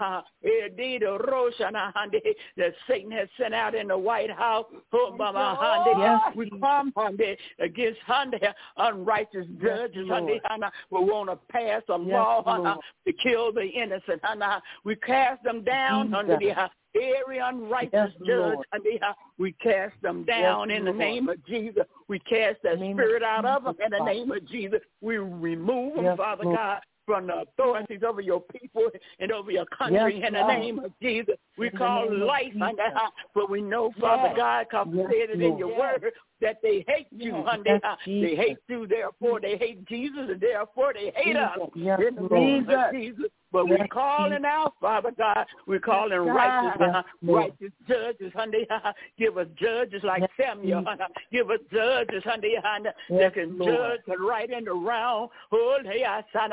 that Satan has sent out in the White House. We come against unrighteous judges who want to pass a law to kill the innocent. We cast them down under the every unrighteous yes, judge. We cast them down yes, in the name of Jesus. We cast that spirit out of them in the name of Jesus. We remove them, yes, Father Lord. God, from the authorities over your people and over your country yes, in the Lord. Name of Jesus. We in call life under her, but we know, Father yes. God, because you yes, said it Lord. In your yes. word, that they hate you, yes, under her. They hate you, therefore they hate Jesus, and therefore they hate us yes, in the name of Jesus. But we're calling out, Father God, we're calling righteous, uh, righteous judges, honey. Give us judges like Samuel. Honey. Give us judges, honey, honey, that can judge the right and the wrong. Oh, they are son.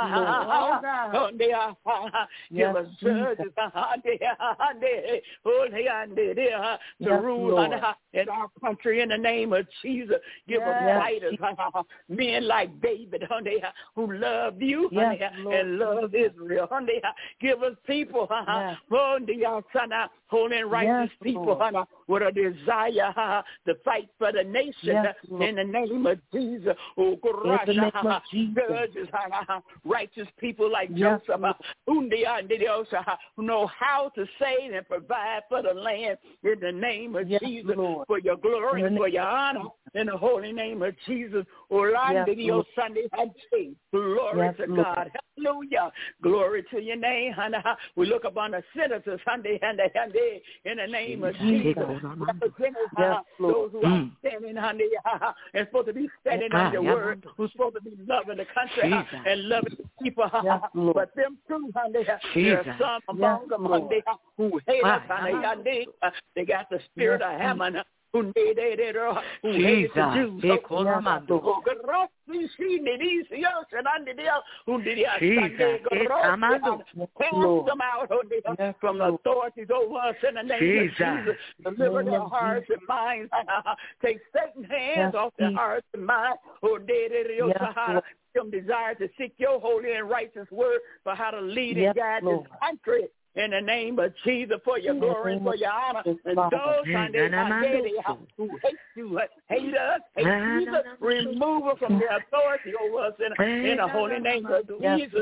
Give us judges, honey, honey. Oh, they are to rule in our country in the name of Jesus. Give us fighters, men like David, honey, who love you, honey, and love Israel. Give us people, yes. holy and righteous yes, people, Lord. With a desire to fight for the nation yes, in the name of Jesus. Oh, in the name of Jesus. Judges, righteous people like yes, Joseph, who know how to save and provide for the land in the name of yes, Jesus. Lord. For your glory and for your honor in the holy name of Jesus. Yes, Sunday, glory yes, to Lord. God. Hallelujah. Glory to your name. We look upon the senators Sunday and in the name of Jesus. Yes, those who are standing under and supposed to be standing on your word, who's supposed to be loving the country Jesus. And loving the people. Yes, but them too, there are some among them who hate us. They got the spirit yes, of Haman. Who hated the Jews. Them out from the authorities over us in the name of Jesus. Deliver their hearts and minds. Take Satan's hands off their hearts and minds. Them desire to seek your holy and righteous word for how to lead and guide this country. In the name of Jesus, for your glory and for your honor. And those Sunday, who hate you, hate us, hate Jesus, remove us from their authority over us in, in the holy name of Jesus.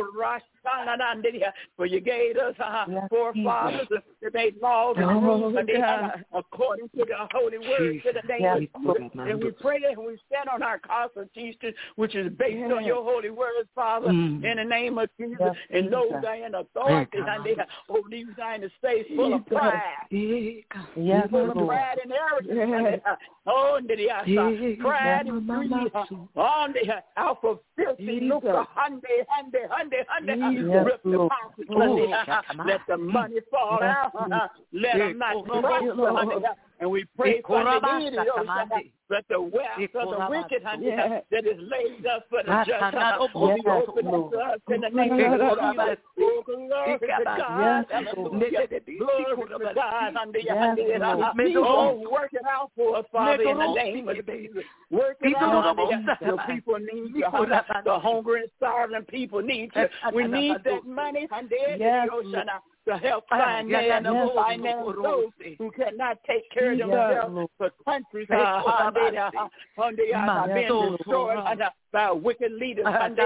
For you gave us uh, yes, forefathers that made laws and rules oh, uh, according to the holy word to the name yes, of Jesus. And we pray and we stand on our constitution, which is based yes. on your holy words, Father, mm. in the name of Jesus. Yes, and those Jesus. That are in authority, and they oh, these are in the state full of pride. Yes, full of pride and arrogance. Yes. Oh, and the uh, pride and greed. On the alpha filthy look, hande, hande, hande, hande. Yes, rip the pockets, oh, let the money fall yes, out. Let them not trust. And we pray for the that the wealth of the wicked yes. that is laid up for the just will be opened to us in the name of Jesus. Glory to God. Glory to God. Oh, work it out for us, Father, in the name of Jesus. Work it out. The people need you. The hungry and starving people need you. We need that money. Yes. To help finance and finance those who cannot take care of themselves for countries uh, they are, are being destroyed uh, by wicked leaders.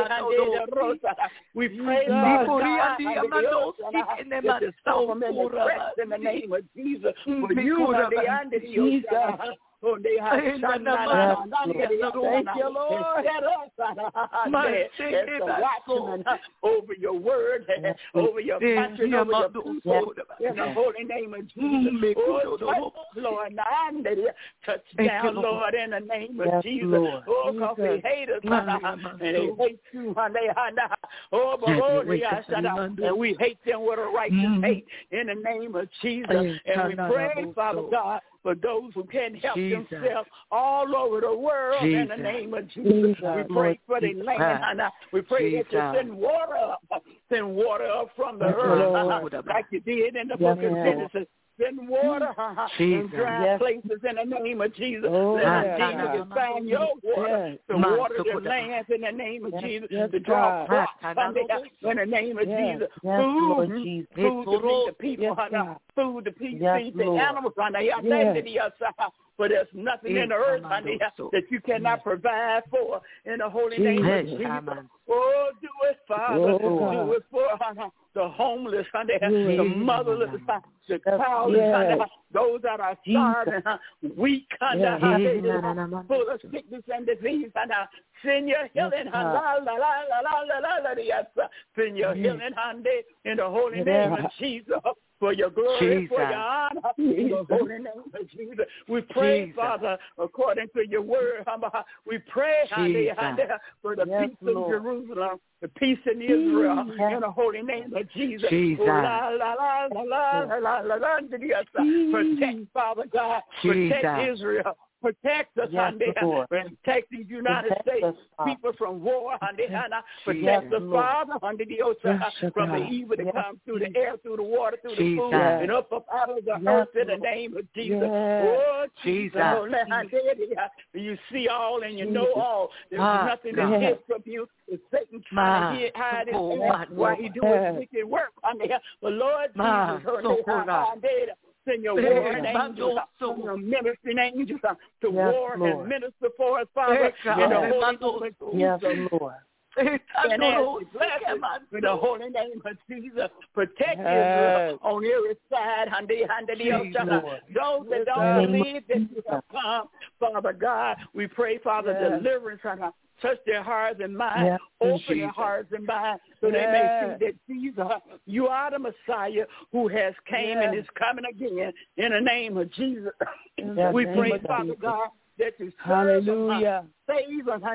We pray for God that the government is in the name of Jesus. For you, Jesus. Oh, they have Thank you, Lord. As the watchman over your word, over your country, over your people, in the holy name of Jesus. Oh, touch, Lord, touch down, Lord, in the name of Jesus. Oh, because they hate us, and they hate you, oh, and we hate them with a righteous hate in the name of Jesus. And we pray, Father God, for those who can't help Jesus. themselves all over the world Jesus. in the name of Jesus. Jesus. We pray for the land. We pray Jesus. that you send water up, send water up from the earth like you did in the book of Genesis. Send water in dry yes. places in the name of Jesus. Oh, Let yeah. Jesus find your water yes. to water the lands in the name of yes. Jesus. Yes, to draw God. crops in the name of yes. Jesus. Yes, food, Lord Jesus. food to feed the people. Yes, food to feed yes, the animals. Yes. But there's nothing in the earth, honey, that you cannot provide for in the holy name of Jesus. Oh, do it, Father. Oh, do it for honey, the homeless, honey, yes. the motherless, the childless, yes. honey, those that are starving, weak, honey, yes. honey, full of sickness and disease. Honey. Send your healing, honey. Send your healing, honey, in the holy name of Jesus. For your glory, Jesus. for your honor, in the holy name of Jesus. We pray, Jesus. Father, according to your word. We pray, honey, honey, for the yes, peace Lord. of Jerusalem, the peace in Israel, yes. in the holy name of Jesus. Jesus. Oh, la, la, la, la, la, la, la, la, protect, Father God, protect Jesus. Israel. Protect us, yes, honey, protect the United protect States us, people from war, honey, protect yes, the Father, honey, the ocean, yes, from the evil that yes, comes through the air, through the water, through Jesus. the food, and up, up out of the yes, earth in the name of Jesus. Yes. Oh, Jesus. Jesus. You see all and you know all. There's ah, nothing that hid from you. It's Satan trying to hide his oh, head while he doing yes. wicked work, honey. But Lord Jesus, so send your warring angels, send your ministering angels to yes, war Lord. and minister for us, Father. Yes, in the holy name yes, Lord. And as we bless him in the holy name of Jesus, protect yes. Israel on every side. Those that don't believe that you have come, Father God, we pray, Father, yes. deliverance. Touch their hearts and minds, yes, open Jesus. their hearts and minds so yes. they may see that Jesus, you are the Messiah who has came yes. and is coming again in the name of Jesus. Yes, we pray, Father Jesus. God, that you Hallelujah. Save them,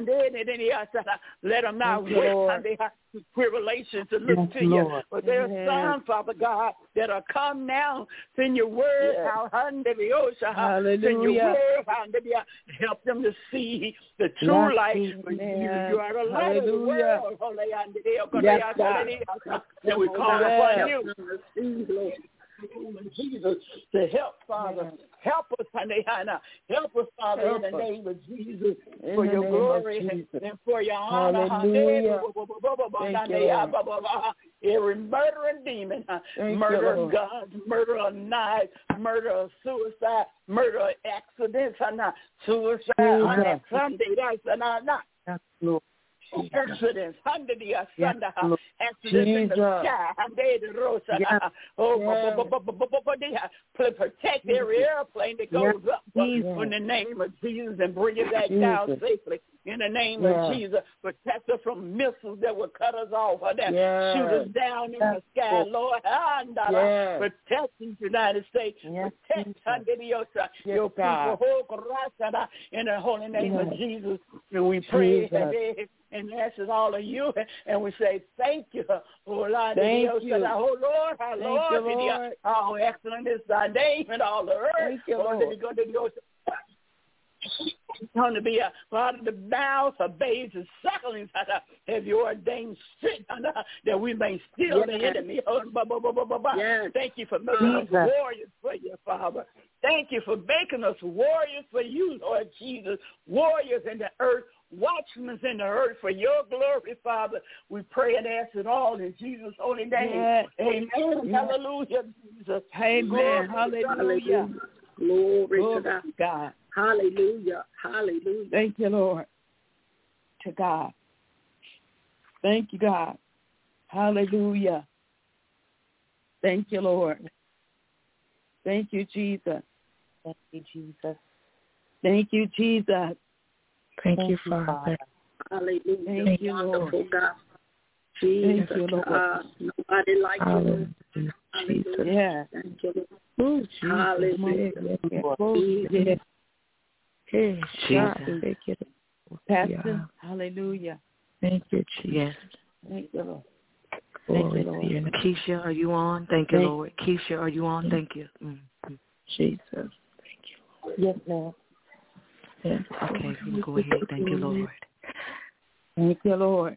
let them not Thank wait on their tribulation to look yes, to you. Lord. But there's yes. some, Father God, that are come now. Send your word yes. out. Hallelujah. Send your word out. Help them to see the true yes, light. You, you are the light Hallelujah. of the world. Yes, and we call yes. upon you. Jesus to help, Father. Yes. Help us, honey, help us, Father, help in the name of Jesus, in for your glory and for your honor. Hallelujah. Every murdering demon, Thank murder of guns, murder of knives, murder of suicide, murder of accidents, suicide, yes. Sunday, that's not. Yes, Lord. Accidents, under the yes, accidents in the sky, yes. oh, yes. protect every airplane that goes yes. up yes. in the name of Jesus and bring it back Jesus. down safely. In the name yes. of Jesus, protect us from missiles that will cut us off, or that yes. shoot us down in yes. the sky, Lord. Yes. Protect the United States. Yes. Protect yes. your people in the holy name yes. of Jesus. And we pray Jesus. and ask all of you, and we say thank you. Oh, Lord, thank you. Oh, Lord, our thank Lord, you, Lord. How excellent is thy name in all the earth. Thank you, Lord. It's going to be a part of the mouths of babes and sucklings. Have you ordained strength that we may steal yes. the enemy? Yes. Thank you for making us warriors for you, Father. Thank you for making us warriors for you, Lord Jesus. Warriors in the earth, watchmen in the earth for your glory, Father. We pray and ask it all in Jesus' holy name. Yes. Amen. Yes. Hallelujah, Jesus. Amen. Glory. Hallelujah. Hallelujah. Glory, Glory to to God. Hallelujah. Hallelujah. Thank you, Lord. To God. Thank you, God. Hallelujah. Thank you, Lord. Thank you, Jesus. Thank you, Jesus. Thank you, Jesus. Thank, Thank you, you, Father. Father. Hallelujah. Thank you, Wonderful Lord. God. Jesus, Thank you, Lord. God. Nobody like you. Hallelujah. Hallelujah. Jesus. Yeah. Thank you, Lord. Oh, Jesus. Hallelujah. Yeah, yeah, yeah. Lord. Oh, yeah. Hey, Jesus. God, thank you. Pastor, Yeah. hallelujah. Thank you, Jesus. Yes. Thank you, Lord. Glory Thank you, to your name. Keisha, are you on? Thank you, Thank- Lord. Keisha, are you on? Thank you. Mm-hmm. Jesus. Thank you. Yes, ma'am. Yes. Okay, you can go ahead. Thank you, Lord. Thank you, Lord.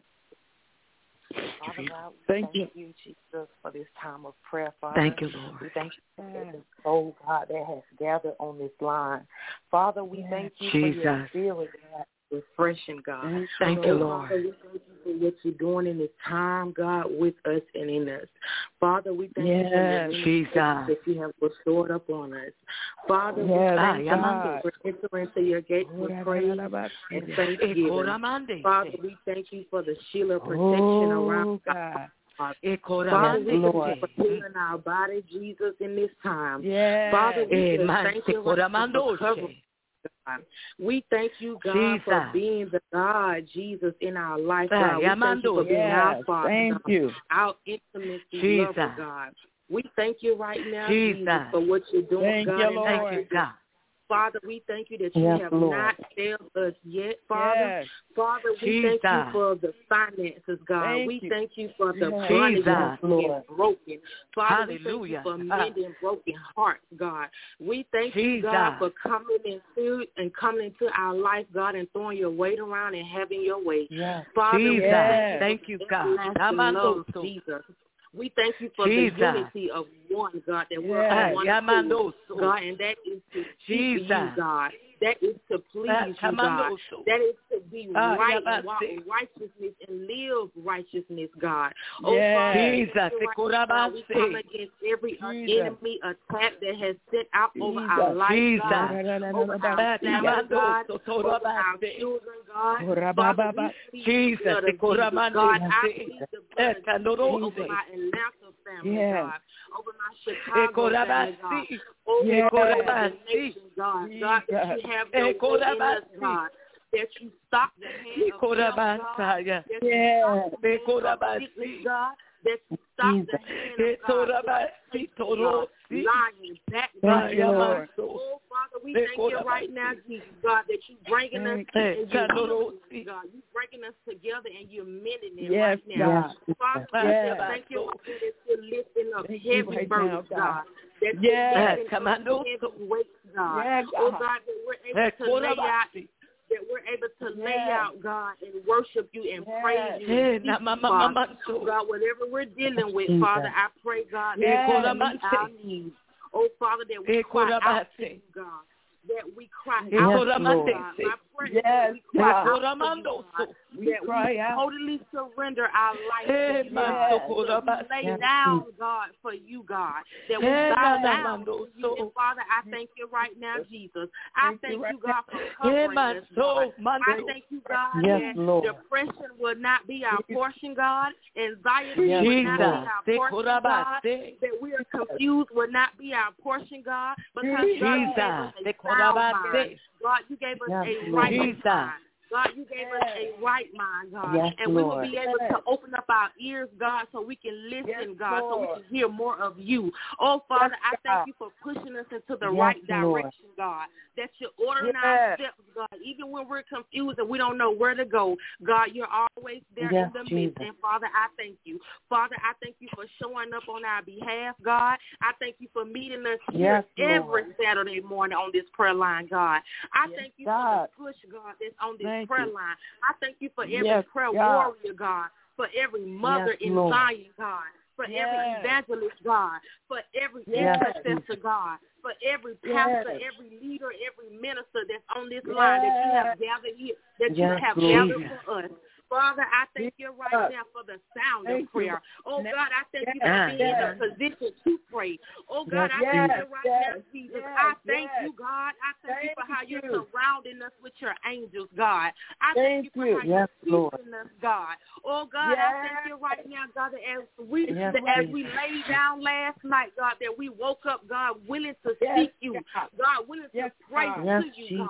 Father God, we Thank thank, you. you, Jesus, for this time of prayer, Father. Thank you, Lord. We thank you for this soul, God, that has gathered on this line. Father, we thank you Jesus. for your spirit, God, refreshing, God. Thank you, Oh, Lord. Father, we thank you for what you're doing in this time, God, with us and in us. Father, we thank you for Yes, the many Jesus. blessings that you have bestowed upon us. Father, Yes, we thank Ah, you God. for entering into your gates with praise and thanksgiving. Father, we thank you for the shield of protection Oh, around God. Father, Yes, we thank you Lord. for healing our body, Jesus, in this time. Yes. Father, we Eh, just man, thank you right now for covering, God. We thank you, God, Jesus. for being the God, Jesus, in our life, Ah, God. We thank you for being Yes, our Father, thank God, you. our intimacy Jesus. lover, God. We thank you right now, Jesus. Jesus, for what you're doing, Thank God. you, and Lord. Thank you, God. Father, we thank you that you Yes, have Lord. not failed us yet, Father. Yes. Father, we Jesus. thank you for the finances, God. Thank we you. thank you for the Yes. bondage Jesus. that's being Lord. broken. Father, we Hallelujah. thank you for mending broken hearts, God. We thank you, Jesus. God, for coming into and coming into our life, God, and throwing your weight around and having your way. Yes. Father, we Jesus. thank, Thank you, God. everlasting love, Jesus. We thank you for Jesus. the unity of one, God, that we're Yes. on one Yamando. accord, God, and that is to seek Jesus. you, God. That is to please you, God. Yamando. That is to be Ah, right and Yamase. walk in righteousness and live righteousness, God. Oh, Yes. Father, Jesus. thank you right now. we come Ekorabase. against every uh, Jesus. enemy attack that has set out over Jesus. our life, Jesus. God, over our family, God, over our children, God. Father, we plead the Jesus. blood of Jesus, God. I plead the blood of Jesus over Jesus. my Atlanta family, Yes. God, over my Chicago family, God, Ekorabasi. over Yes. the nation, God, God, that you have your way in us, God, that you stop the hand of death, God, that you Yes. stop the hand of sickness, God, that you stop the hand of God, God, lying, backbiting, Thank you, Lord. Oh, Father, we thank you right now, Jesus, God, that you bringing us and you're healing, God. You bringing us together and you're mending it Yes, right now. God. Father, we Yes. just thank you right now that you're lifting up Thank you heavy right burdens, now, God. God. That Yes. you're lifting up heavy weights, God. Yeah, Oh, God. God, that we're able to lay out, that we're able to lay Yes. out, God, and worship you and Yes. praise you. Hey, And na- seek ma- you, ma- ma- Father. ma- so. God, whatever we're dealing with, Jesus. Father, I pray, God, Yes. that you meet our needs. Oh, Father, that we Hey, cry out to Korabase. you, God. That we cry Yes, out to Lord. you, God. My prayer is Yes, that we cry God. out to you, God. We That cry we out. totally surrender our life Hey, to you, man, God. so Yes. Korabase. That we lay down, God, for you, God. That we Hey, bow na- na- down man, to you. so. And Father, I thank you right now, Jesus. I Thank you thank right you, God, for Hey, covering man, us, so, God. man, I so. thank you, God, Yes, that Lord. depression will not be our portion, God. Anxiety Yes, will not Jesus. be our Hey, portion, God. Korabase. That we are confused will not be our portion, God. Because, God, you Jesus. gave us Hey, a sound mind. Korabase. God, you gave us Yes, a Lord. right Jesus. mind. God, you gave us a right mind, God. Yes, and we Lord. will be able to open up our ears, God, so we can listen, Yes, God, so we Lord. can hear more of you. Oh, Father, Yes, I God. thank you for pushing us into the Yes, right Lord. direction, God. That you're ordering our Yes. steps, God. Even when we're confused and we don't know where to go, God, you're always there Yes, in the Jesus. midst. And, Father, I thank you. Father, I thank you for showing up on our behalf, God. I thank you for meeting us here Yes, every Lord. Saturday morning on this prayer line, God. I Yes, thank you God. for the push, God, that's on this Thank prayer you. line. I thank you for every Yes, prayer God. warrior, God, for every mother Yes, in Lord. Zion, God, for Yes. every evangelist, God, for every Yes. intercessor, God, for every pastor, Yes. every leader, every minister that's on this line that you have gathered here, that you Yes, have Lord. gathered for us. Father, I thank you right Yes. now for the sound Thank of you. prayer. Oh, Yes. God, I thank you Yes. for being in a position to pray. Oh, God, I Yes. thank you right Yes. now, Jesus. Yes. I thank Yes. you, God. I thank, you Thank for how you're you. surrounding us with your angels, God. I thank, Thank you for you. how Yes, you're Lord. keeping us, God. Oh, God, I Yes. thank you right now, God, that as we, Yes, that as Jesus. we laid down last night, God, that we woke up, God, willing to Yes, seek you, God. God, willing Yes, to pray God. Yes, to you, Jesus. God.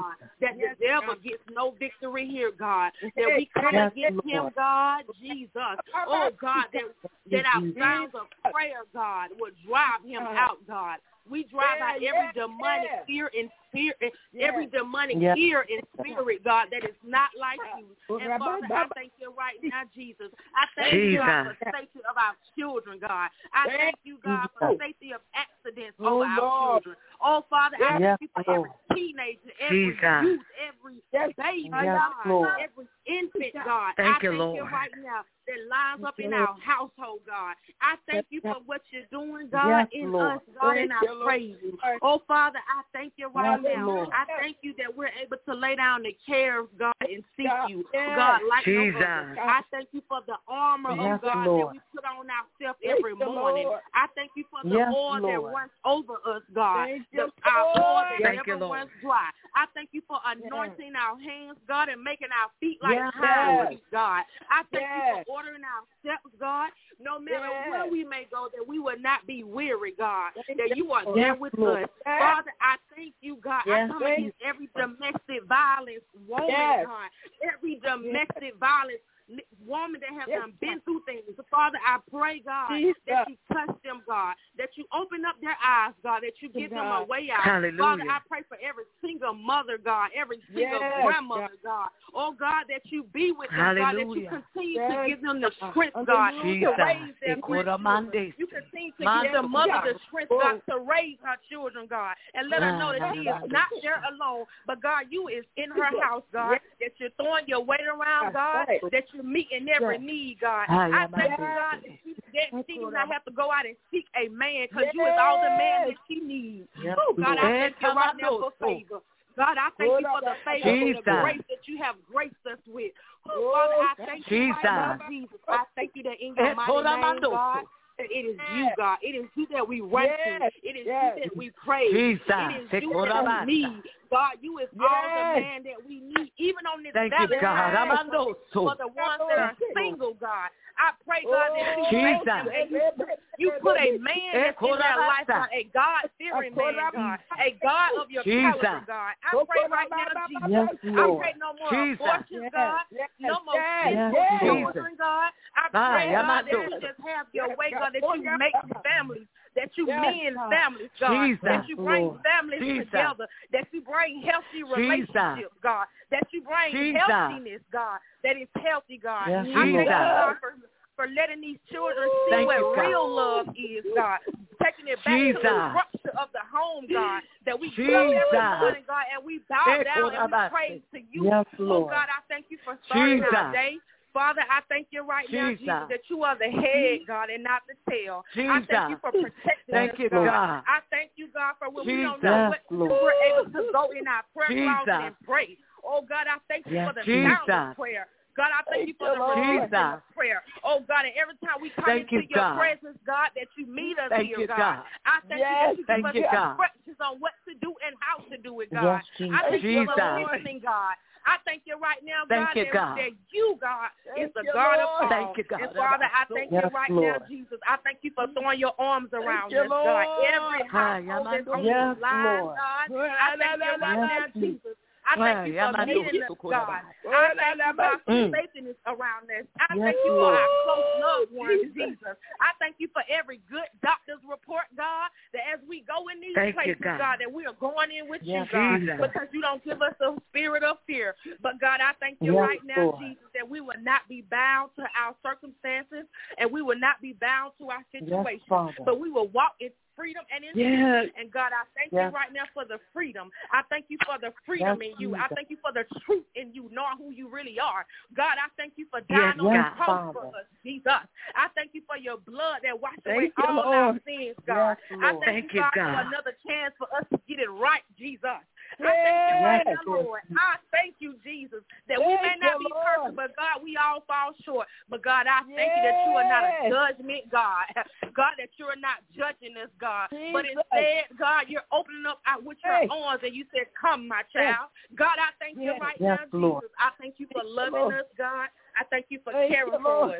that Yes, the devil God. gets no victory here, God. That we come Yes, against him, Lord. God, Jesus. Oh, God, that, that our sounds of prayer, God, will drive him out, God. We drive Yeah, out every yeah, demonic yeah. fear and spirit, Yeah. every demonic Yeah. fear and spirit, God, that is not like you. Oh, And Rabbi, Father, I Rabbi. thank you right now, Jesus. I thank you, God, for Jesus. safety of our children, God. I thank you, God, for Jesus. safety of accidents Oh, over our Lord. children. Oh, Father, I Yes, thank you for Lord. every teenager, every Jesus. youth, every Yes, baby, Yes, God, Lord. every infant, God. Thank I you, thank Lord. you right now that lines up in Yes, our household, God. I thank you for what you're doing, God, Yes, in Lord. us, God, Thank and I you, Lord. praise you. Oh, Father, I thank you right Yes, now. Lord. I thank you that we're able to lay down the cares, God, and seek God, you, yes. God, like no Jesus. other. I thank you for the armor, Yes, oh God, Lord. that we put on ourselves Praise every the morning. Lord. I thank you for the Yes, oil that Lord. runs over us, God. Thank The, you, our oil Lord. that Thank never you, Lord. runs dry. I thank you for anointing our hands, God, and making our feet like Yes. hinds feet, God. I thank you Yes. for ordering our steps, God. No matter Yes. where we may go, that we will not be weary, God. Thank That you, you are Lord. there Yes, with Lord. us. Yes. Father, I thank you, God. Yes. I come Thank against every domestic violence woman, Yes. God. Every domestic violence n- woman that has Yes. done been through things. So, Father, I pray, God, Jesus. that you touch them, God. That you open up their eyes, God. That you give them a God. way out. Hallelujah. Father, I pray for every single mother, God. Every single Yes, grandmother, God. Oh, God, that you be with them, God. That you Hallelujah. continue Yes, to give them the God. strength, God, Hallelujah. to raise their grandchildren. Jesus. You continue to Man- give the mother the Yes. strength, God, to raise her children, God, and let her know that she is Ah, not there alone, but God, you is in her house, God, Yes. that you're throwing your weight around, God, Right. that you're meeting every Yes. need, God. Ah, I yeah, thank you, man. God, that she, that she do not have to go out and seek a man, because Yes. you is all the man that she needs. Yes, Oh, God, I Lord. thank you right now for favor. God, I thank you for the favor and the Jesus. grace that you have graced us with. Oh, Father, I thank you right now, Jesus. I thank you that in your mighty name, God, that it is you, God. It is you that we run Yes. to. It is Yes. you that we praise. Jesus. It is you that we need. God, you is all the Yes. man that we need, even on this Thank you, Valentine's God. Day, Amando. for the ones that are single, God. I pray, God, that you Oh, make Jesus. them and you put, you put a man that's in their life, God, a God-fearing man, God, a God of your Jesus. caliber, God. I pray right now, Jesus. Yes, I Lord. pray no more Jesus. abortions, God. Yes. No more Yes. sinful Yes. children, God. I pray, Ah, God, that Amando. you just have your Yes, way, God. God, that Oh, you yes, make God. families, that you Yes, mend God. families, God, Jesus. that you bring Lord. families Jesus. together, that you bring healthy relationships, God, that you bring Jesus. healthiness, God, that is healthy, God. Yes, I thank you, Jesus. God, for, for letting these children see Thank what you, God. real love is, God, taking it back Jesus. to the structure of the home, God, that we Jesus. get up every morning, God, and we bow Eh, down and we Korabasi. praise to you. Yes, Oh, Lord. God, I thank you for starting Jesus. our day. Father, I thank you right now, Jesus. Jesus, that you are the head, God, and not the tail. I Jesus. thank you for protecting Thank us, you, God. God. I thank you, God, for when we don't Jesus. know what Yes, to do, Lord. we're able to go in our prayer Jesus. closet and pray. Oh, God, I thank you Yes, for the Jesus. sound of prayer. God, I thank you for the Lord. releasing of Jesus. prayer. Oh, God, and every time we come Thank into you, your God. presence, God, that you meet us Thank here, you, God. God. I thank Yes, you that you thank give us you, God. instructions on what to do and how to do it, God. Yes, Jesus. I thank you for Jesus. listening, God. I thank you right now, Thank God, you, that, God. that you, God, is Thank the you, God Lord. of all. Thank you, God. And Father, I thank you Yes, right Lord. now, Jesus. I thank you for throwing your arms around you, us, God. Lord. Every household that's on Yes, this line, Lord. God. I thank you right Yes, now, Jesus. Jesus. I thank you for meeting us, God. I thank you, God, for Mm. safety around us. I Yes, thank you for Lord. our close loved ones, Jesus. I thank you for every good doctor's report, God, that as we go in these Thank you, places, God. God, that we are going in with Yes, you, God, Jesus. because you don't give us a spirit of fear. But, God, I thank you Yes, right now, Lord. Jesus, that we will not be bound to our circumstances and we will not be bound to our situation, Father. but we will walk in freedom and in Yes. peace. And, God, I thank Yes. you right now for the freedom. I thank you for the freedom Yes, in you. I Jesus. thank you for the truth in you, knowing who you really are. God, I thank you for Yes, dying on yes, the cross for Father. us, Jesus. I thank you for your blood that washed Thank away you, all our Lord. sins, God. Yes, I Lord. thank, Thank you, you, God, God. for another chance for us to get it right, Jesus. I thank you Yes. right now, Lord. I thank you, Jesus, that we may Thank not you, be Lord. perfect, but God, we all fall short. But God, I thank you that you are not a Yes. judgment, God. God, that you are not judging us, God. But Jesus. instead, God, you're opening up out with your Hey. arms and you said, come, my child. God, I thank you Yes. right Yes, now, Lord. Jesus. I thank you for Thank you, loving Lord. us, God. I thank you for Thank caring you, for Lord. us.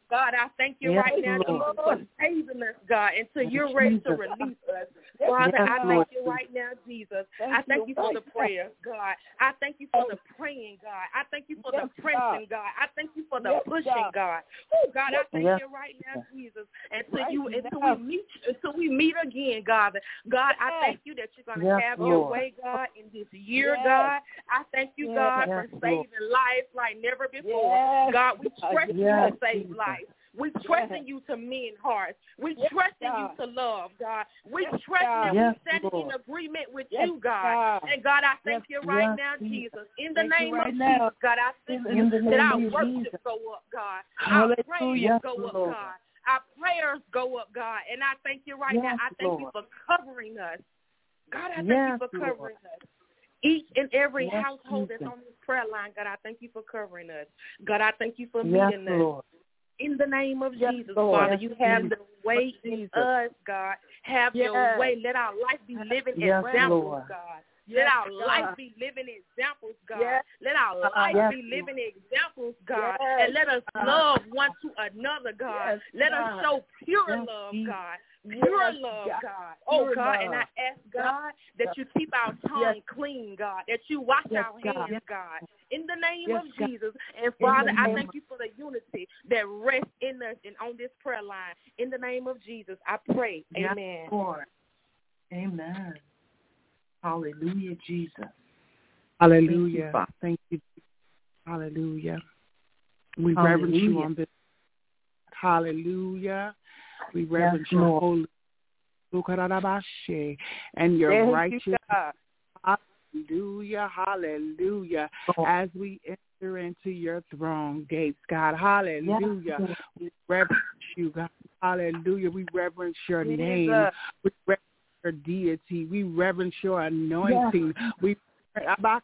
God, I thank you yes, right now, Jesus, for saving us, God, until yes, you're ready Jesus. to release us. Father, yes, I thank Lord. you right now, Jesus. Thank I thank you, you for the prayers, God. I thank you for the praying, God. I thank you for yes, the pressing, God. I thank you for the yes, pushing, God. God. Oh, God, I thank yes. you right now, Jesus. Until right you, until now. we meet, until we meet again, God. God, I thank you that you're going to yes, have Lord. your way, God, in this year, yes. God. I thank you, God, yes, for saving Lord. life like never before. Yes. God, we trust yes. you to save life. We trusting yes. you to mend hearts. We yes, trusting God. you to love, God. We yes, trusting that yes, we standing Lord. in agreement with yes, you, God. God. And God, I thank yes, you right yes, now, Jesus. In the thank name right of now. Jesus, God, I thank you that our worship Jesus. go up, God. Our praise yes, go up, Lord. God. Our prayers go up, God. And I thank you right yes, now. I thank Lord. you for covering us. God, I thank yes, you for covering Lord. us. Each and every yes, household Jesus. that's on this prayer line, God, I thank you for covering us. God, I thank you for yes, meeting us. Lord. In the name of yes, Jesus, Lord. Father, you have the way in us, God. Have yes. your way. Let our life be living yes, examples, Lord. God. Let yes, our God. life be living examples, God. Yes. Let our life yes. be living examples, God. Yes. And let us love one to another, God. Yes, let God. us show pure yes, love, God. Pure yes, love, God. God. Oh, pure God, love. And I ask, God, that you keep our tongue yes. clean, God. That you wash yes, our hands, God. God. In the name yes, of God. Jesus. And, Father, I thank you for the unity that rests in us and on this prayer line. In the name of Jesus, I pray. Yes, amen. Lord. Amen. Hallelujah, Jesus. Hallelujah. Thank you. Thank you. Hallelujah. We Hallelujah. reverence you on this. Hallelujah. We reverence yes, your holy and your Thank righteous. You, hallelujah. Hallelujah. Oh. As we enter into your throne gates, God. Hallelujah. Yes. We reverence you, God. Hallelujah. We reverence your Jesus. name. We reverence your deity. We reverence your anointing. Yes. We we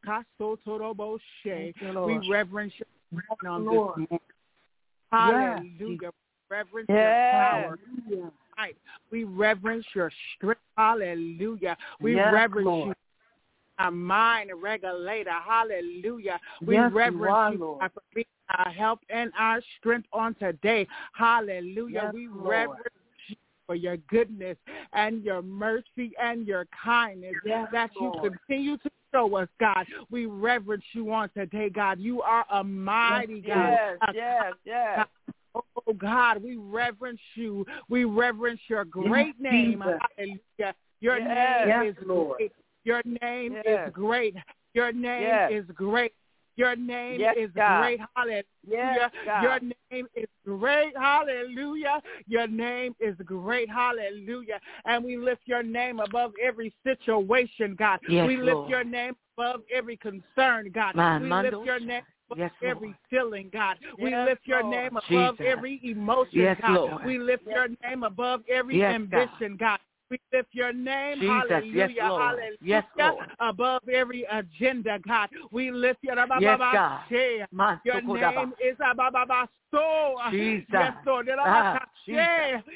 reverence your on this morning. Hallelujah. Yes. Reverence yes. your power. Right. We reverence your strength. Hallelujah. We yes, reverence Lord. you. Our mind regulator. Hallelujah. We yes, reverence you, are, you for being our help and our strength on today. Hallelujah. Yes, we Lord. reverence you for your goodness and your mercy and your kindness yes, that Lord. you continue to show us, God. We reverence you on today, God. You are a mighty yes, God. Yes, yes, yes. God. Oh, God, we reverence you. We reverence your great yes, name. Jesus. Hallelujah. Your yes, name yes, is Lord. great. Your name yes. is great. Your name yes. is great. Your name yes, is God. great. Hallelujah. Yes, Your name is great. Hallelujah. Your name is great. Hallelujah. And we lift your name above every situation, God. Yes, we lift Lord. your name above every concern, God. Man, we Mando. lift your name above yes, every Lord. feeling, God. We yes, lift your Lord. name above Jesus. every emotion, yes, God. Lord. We lift yes. your name above every yes, ambition, God. God. We lift your name, Jesus, hallelujah, yes, Lord. hallelujah, yes, Lord. above every agenda, God. We lift your yes, God. Your name is Ababa So. Jesus. Yes, Lord. Ah, Jesus.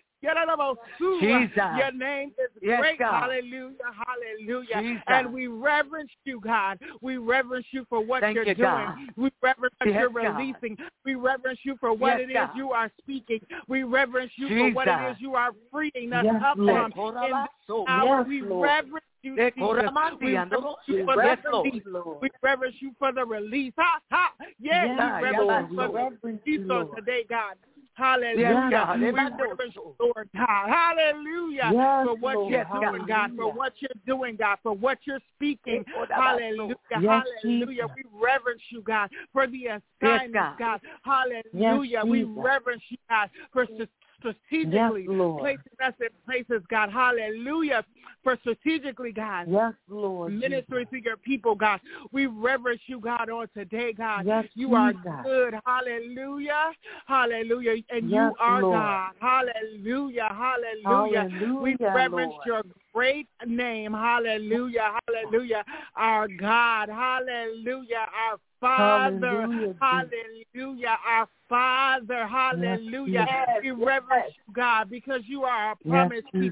Jesus. Your name is yes, great. God. Hallelujah. Hallelujah. Jesus. And we reverence you, God. We reverence you for what Thank you're you, doing. God. We reverence what yes, you're God. releasing. We reverence you for what yes, it is God. you are speaking. We reverence you Jesus. for what it is you are freeing us yes, up Lord. from. In this yes, hour, we Lord. reverence you, Jesus. We reverence you for yes, the release. Lord. We reverence you for the release. Ha, ha. Yes, yes, we reverence Lord. you for we the release you, on today, God. Hallelujah. Yes, we reverence you, Lord God. Hallelujah. Yes, for what Lord. you're doing, Hallelujah. God. For what you're doing, God. For what you're speaking. Hallelujah. Yes, Hallelujah. Jesus. We reverence you, God, for the assignments, yes, God. Hallelujah. Yes, we reverence you, God, for strategically yes, placing us in places, God. Hallelujah. For strategically, God. Yes, Lord. Ministry Jesus. to your people, God. We reverence you, God, on today, God. Yes, you are Jesus. good. Hallelujah. Hallelujah. And yes, you are Lord. God. Hallelujah. Hallelujah. Hallelujah, we reverence Lord. your great name. Hallelujah. Hallelujah. Our God. Hallelujah. Our Father. Hallelujah. Hallelujah. Our Father. Hallelujah. Yes, we reverence yes. you, God, because you are a promise yes, keeper.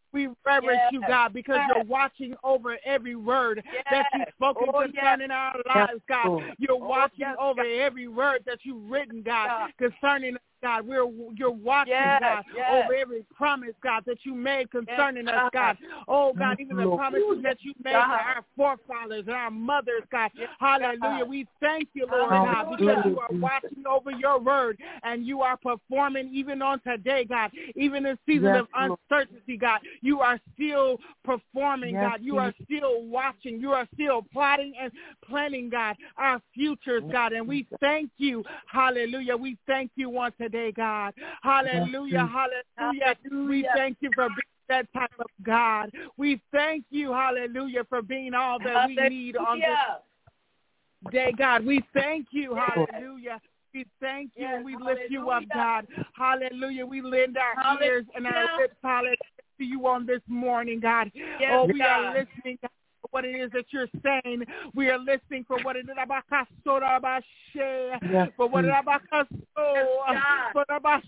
We reverence yes. you, God, because yes. you're watching over every word yes. that you've spoken oh, concerning yes. our lives, God. Yes. You're oh, watching yes, over God. every word that you've written, God, God. concerning us, God. We're, you're watching, yes. God, yes. over every promise, God, that you made concerning yes, us, God. Oh, God, even the promises that you made God. to our forefathers and our mothers, God. Yes, Hallelujah. God. We thank you, Lord Hallelujah. God, because you are watching over your word and you are performing even on today, God. Even in season yes, of uncertainty, God, you are still performing, yes, God. You are still watching. You are still plotting and planning, God, our futures, God. And we thank you. Hallelujah. We thank you on today, God. Hallelujah. Hallelujah. Hallelujah. We thank you for being that type of God. We thank you, hallelujah, for being all that hallelujah. We need on this day, God. We thank you, hallelujah. We thank you yes, and we hallelujah. Lift you up, God. Hallelujah. We lend our hallelujah. Ears and our lips, hallelujah, to you on this morning, God. Yes, oh, we God. Are listening, God, for what it is that you're saying. We are listening for what it is about yes, for what it is about yes, for about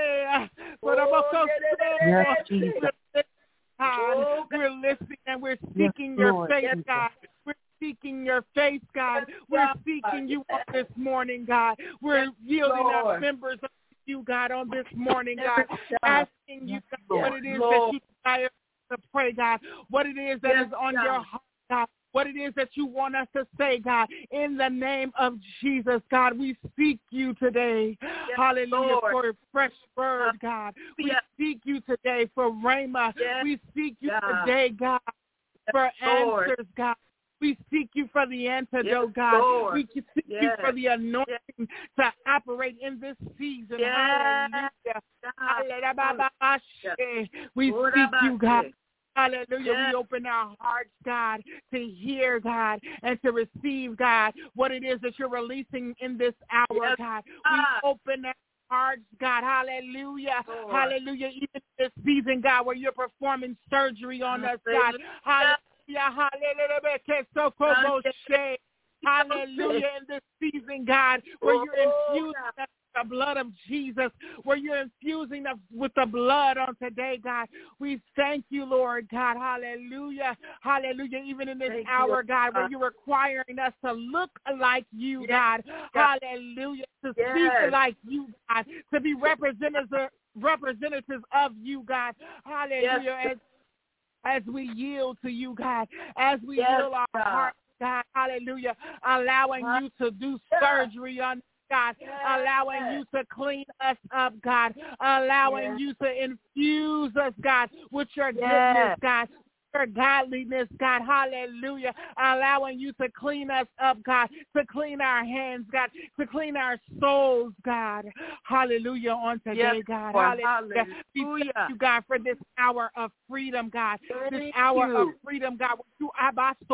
yes, Jesus. God, oh, we're listening and we're seeking yes, your Lord. Face, yes, God. We're seeking your face, God. We're seeking you on this morning, God. We're yes, yielding Lord. Our members to you, God, on this morning, God. Asking you God, yes, what it is Lord. That you desire to pray, God. What it is that yes, is on God. Your heart, God. What it is that you want us to say, God, in the name of Jesus, God, we seek you today. Yes, hallelujah, Lord. For a fresh word, God. We yes. seek you today for rhema. Yes, we seek you God. Today, God, for yes, answers, Lord. God. We seek you for the antidote, yes, God. Lord. We seek yes. you for the anointing yes. to operate in this season. Yes. Hallelujah. Hallelujah. We seek you, God. Hallelujah. Yes. We open our hearts, God, to hear, God, and to receive, God, what it is that you're releasing in this hour, yes. God. We open our hearts, God. Hallelujah. Lord. Hallelujah. Even this season, God, where you're performing surgery on us, God. Hallelujah. Hallelujah. Hallelujah. In this season, God, where you're infusing us the blood of Jesus, where you're infusing us with the blood on today, God. We thank you, Lord God. Hallelujah. Hallelujah. Even in this thank hour, you, God, where you're requiring us to look like you, yes, God. God. Hallelujah. To yes. speak like you, God. To be representatives, representatives of you, God. Hallelujah. Yes. As, as we yield to you, God. As we yes, yield our God. Hearts, God. Hallelujah. Allowing you to do surgery on God, yes, allowing yes. you to clean us up, God, allowing yes. you to infuse us, God, with your yes. goodness, God, your godliness, God, hallelujah, allowing you to clean us up, God, to clean our hands, God, to clean our souls, God, hallelujah, on today, yes, God, hallelujah. hallelujah. We thank you, God, for this hour of freedom, God, thank this hour you. Of freedom, God, you are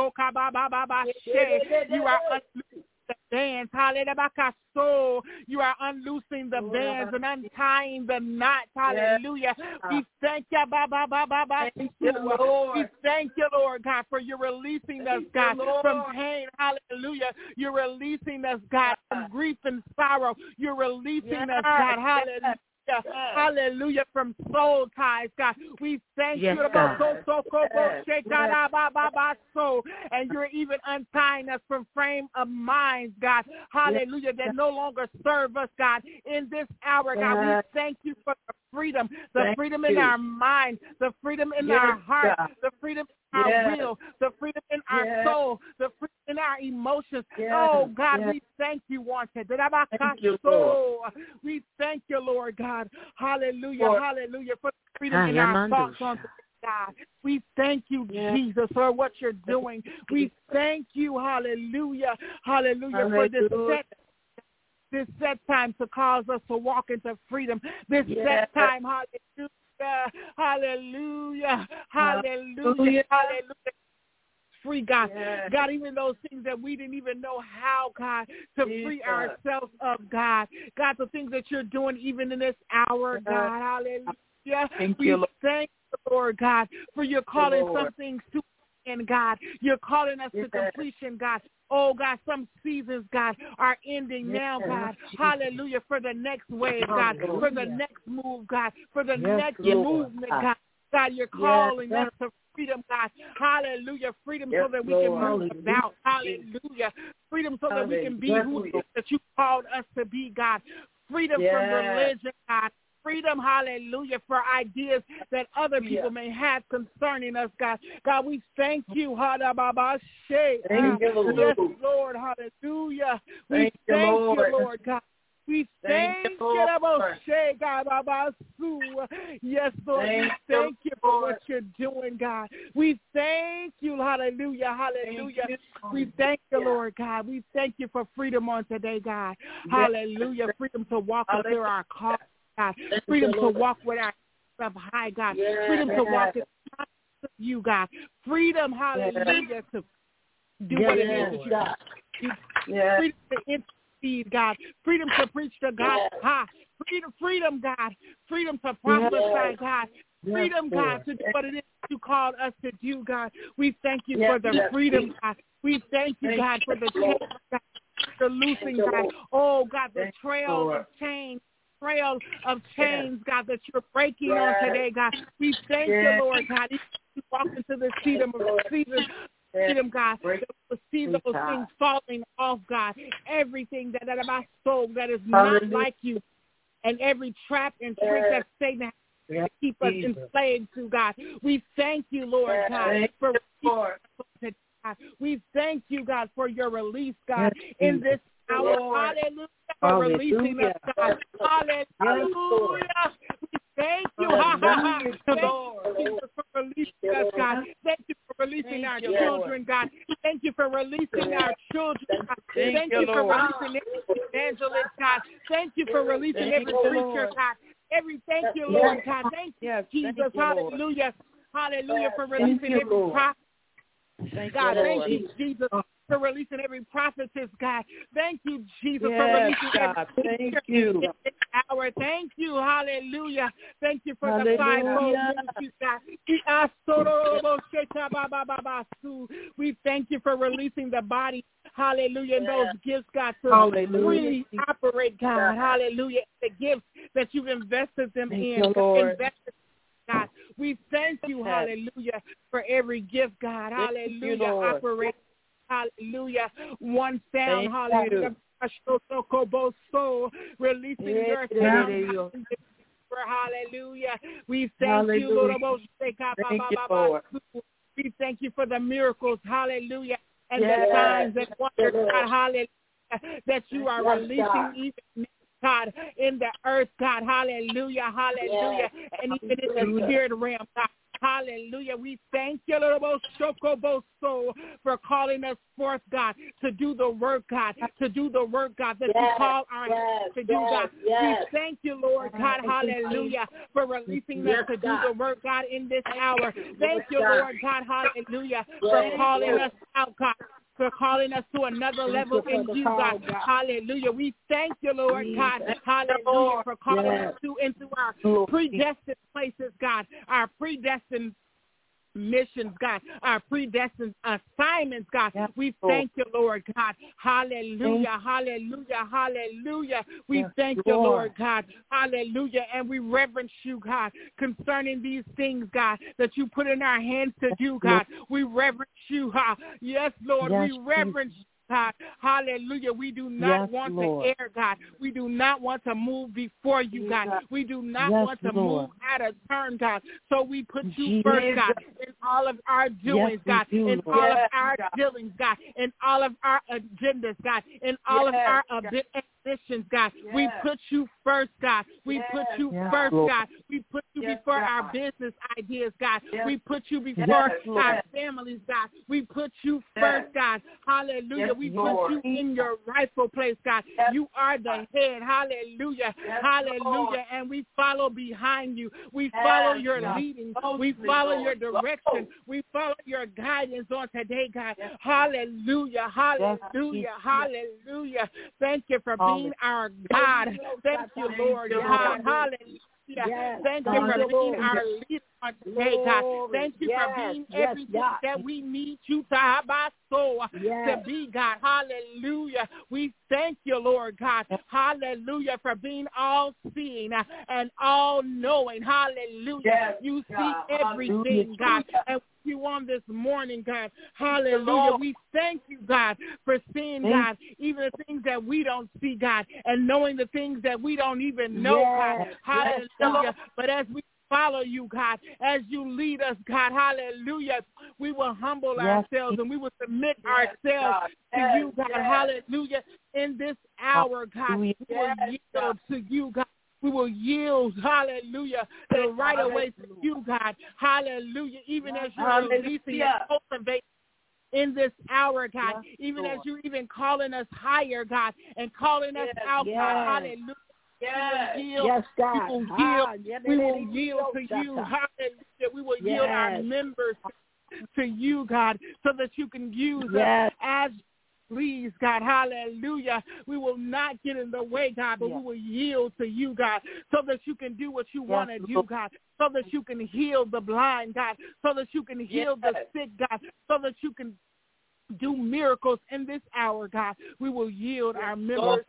unloosing the bands, hallelujah. So you are unloosing the bands and untying the knots, hallelujah. Yes. We thank you, ba, ba, ba, ba, ba, thank you, Lord. We thank you, Lord God, for you releasing thank us, God, you, from pain, hallelujah. You're releasing us, God, from grief and sorrow. You're releasing yes. us, God, hallelujah. Yes. Yes. Hallelujah, from soul ties, God. We thank yes, you about so so yes. so and you're even untying us from frame of minds, God. Hallelujah, yes. that no longer serve us, God. In this hour, God, yes. we thank you for the freedom, the thank freedom you. In our mind, the freedom in yes, our heart, God. The freedom in our yes. will, the freedom in our yes. soul, the freedom in our emotions. Yes. Oh, God, yes. we thank you, wanted. Thank you, Lord. We thank you, Lord God. Hallelujah, Lord. Hallelujah, for the freedom in our thoughts on today, God. We thank you, yes. Jesus, for what you're doing. We thank you, hallelujah, hallelujah, hallelujah. for this set this set time to cause us to walk into freedom. This yes. set time, hallelujah. Hallelujah, hallelujah, hallelujah. Free, God. Yes. God, even those things that we didn't even know how, God, to Jesus. Free ourselves of, God. God, the things that you're doing even in this hour, yes. God. Hallelujah. Thank we you, thank you, Lord God, for you're calling some things to end, God. You're calling us yes. to completion, God. Oh, God, some seasons, God, are ending yes. now, God. Jesus. Hallelujah, for the next wave, God, for the next move, God, for the yes, next Lord. Movement, God. God, you're calling yes, us to freedom, God. Hallelujah. Freedom yes, so that we Lord. can move about. Hallelujah. Freedom so that we can be who it is that you called us to be, God. Freedom yes. from religion, God. Freedom, hallelujah, for ideas that other people yeah. may have concerning us, God. God, we thank you. Thank you, Lord. Yes, Lord, hallelujah. We thank, thank you, Lord. you, Lord God. We thank, thank you, Lord. Yes, Lord, thank we thank you for Lord. what you're doing, God. We thank you, hallelujah, hallelujah. Thank we thank you, Lord God. We thank you for freedom on today, God. Hallelujah, freedom to walk up through our call. God. Freedom to walk with our up high, God. Yeah. Freedom to walk in front of you, God. Freedom, hallelujah, to do yeah. what it is that you want. Yeah. Freedom to intercede, God. Freedom to preach to God. Yeah. Ha. Freedom, freedom, God. Freedom to prophesy, yeah. God. Freedom, yeah. God, to do what it is you called us to do, God. We thank you yeah. for the yeah. freedom, God. We thank you, thank God, for the chains, God, the loosing, God. Oh, God, the trail of chains. Trail of chains, God, that you're breaking yes. on today, God. We thank yes. you, Lord God. You walk into the season of season, freedom, God. That we'll see those things falling off, God. Everything that, that of my soul that is not like you, and every trap and trick that Satan has to keep us enslaved to, God. We thank you, Lord God, for releasing us. We thank you, God, for your release, God, in this hour. Hallelujah. For Hallelujah. releasing us, God. Hallelujah. We thank you. Hallelujah. Thank you, Jesus, for releasing us, God. Thank you for releasing thank our you, children, God. Thank you for releasing our children, God. Thank, thank you for releasing every evangelist, God. Thank you for releasing thank every preacher, God. Every thank you, Lord, God. Thank you, yes, Jesus. Thank you, hallelujah. Hallelujah for releasing thank every you, prophet. Thank God, you, thank you, Jesus. For releasing every prophetess, God. Thank you, Jesus, yes, for releasing God. every thank you. in this hour. Thank you, hallelujah. Thank you for hallelujah. the fivefold ministries, God. We thank you for releasing the body, hallelujah, and those gifts, God, to hallelujah. really operate, God, hallelujah, the gifts that you've invested them thank in. You, Lord. Invested God. We thank you, hallelujah, for every gift, God, hallelujah, you, operate. Hallelujah. One sound, thank hallelujah. You. Releasing yeah, your sound. Hallelujah. We thank hallelujah. you, Lord. Thank you, Lord. We thank you for the miracles, hallelujah, and yes. the signs and wonders, God, hallelujah, that you are yes, releasing God. even God, in the earth, God, hallelujah, hallelujah, yes. and even in the spirit realm, God. Hallelujah. We thank you, Lord, for calling us forth, God, to do the work, God, to do the work, God, that yes, you call our yes, hands to do, yes, God. Yes. We thank you, Lord, God, hallelujah, for releasing yes, us to God. do the work, God, in this hour. Thank you, Lord, God, hallelujah, for calling us out, God. For calling us to another level in you, God. Hallelujah. We thank you, Lord God. Hallelujah. For calling us to into our predestined places, God. Our predestined missions, God, our predestined assignments, God. Yes, we thank you, Lord God. Hallelujah, hallelujah, hallelujah. We yes, thank you, Lord. Lord God. Hallelujah. And we reverence you, God, concerning these things, God, that you put in our hands to do, God. We reverence you, God. Yes, Lord, yes, we reverence you. God, hallelujah. We do not yes, want Lord. to err, God. We do not want to move before you, God. We do not yes, want to Lord. move out of turn, God. So we put you Jesus. first, God, in all of our doings, yes, God, do, in Lord. all yes, of our God. dealings, God, in all of our agendas, God, in all yes, of our ambitions, God. Yes. We put you first, God. We yes. put you yes, first, Lord. God. We put you yes, before God. our business ideas, God. Yes. We put you before yes, our families, God. We put you first, yes. God. Hallelujah. Yes, we put Lord. you in your rightful place, God. Yes. You are the head. Hallelujah. Yes, Hallelujah. Lord. And we follow behind you. We yes. follow your yes. leading. Oh, we follow Lord. your direction. Oh. We follow your guidance on today, God. Yes. Hallelujah. Hallelujah. Yes. Hallelujah. Thank you for being our God. Thank you, Lord God. Hallelujah. Yes. Thank you for being our leader on today, God. Thank you yes. for being yes, everything God. that we need you to have our soul yes. to be, God. Hallelujah. We thank you, Lord God. Hallelujah, for being all-seeing and all-knowing. Hallelujah. Yes, you see God. everything, God. And you on this morning, God. Hallelujah. We thank you, God, for seeing, God, even the things that we don't see, God, and knowing the things that we don't even know, yes. God. Hallelujah. Yes. But as we follow you, God, as you lead us, God, hallelujah, we will humble yes. ourselves and we will submit yes, ourselves God. to yes, you, God, yes. hallelujah. In this hour, God, we will yes, yield God. to you, God. We will yield, hallelujah, the right away to you, God, hallelujah, even as you're hallelujah. releasing and cultivating in this hour, God, yes, even Lord. as you're even calling us higher, God, and calling us yes, out, yes. God, hallelujah. Yes. We will yield. Yes, God. We will yield, ah, we will yield to you, hallelujah. We will yes. yield our members to you, God, so that you can use yes. us as please, God, hallelujah. We will not get in the way, God, but yes. we will yield to you, God, so that you can do what you yes. want to do, God, so that you can heal the blind, God, so that you can heal yes. the sick, God, so that you can do miracles in this hour, God. We will yield yes. our members,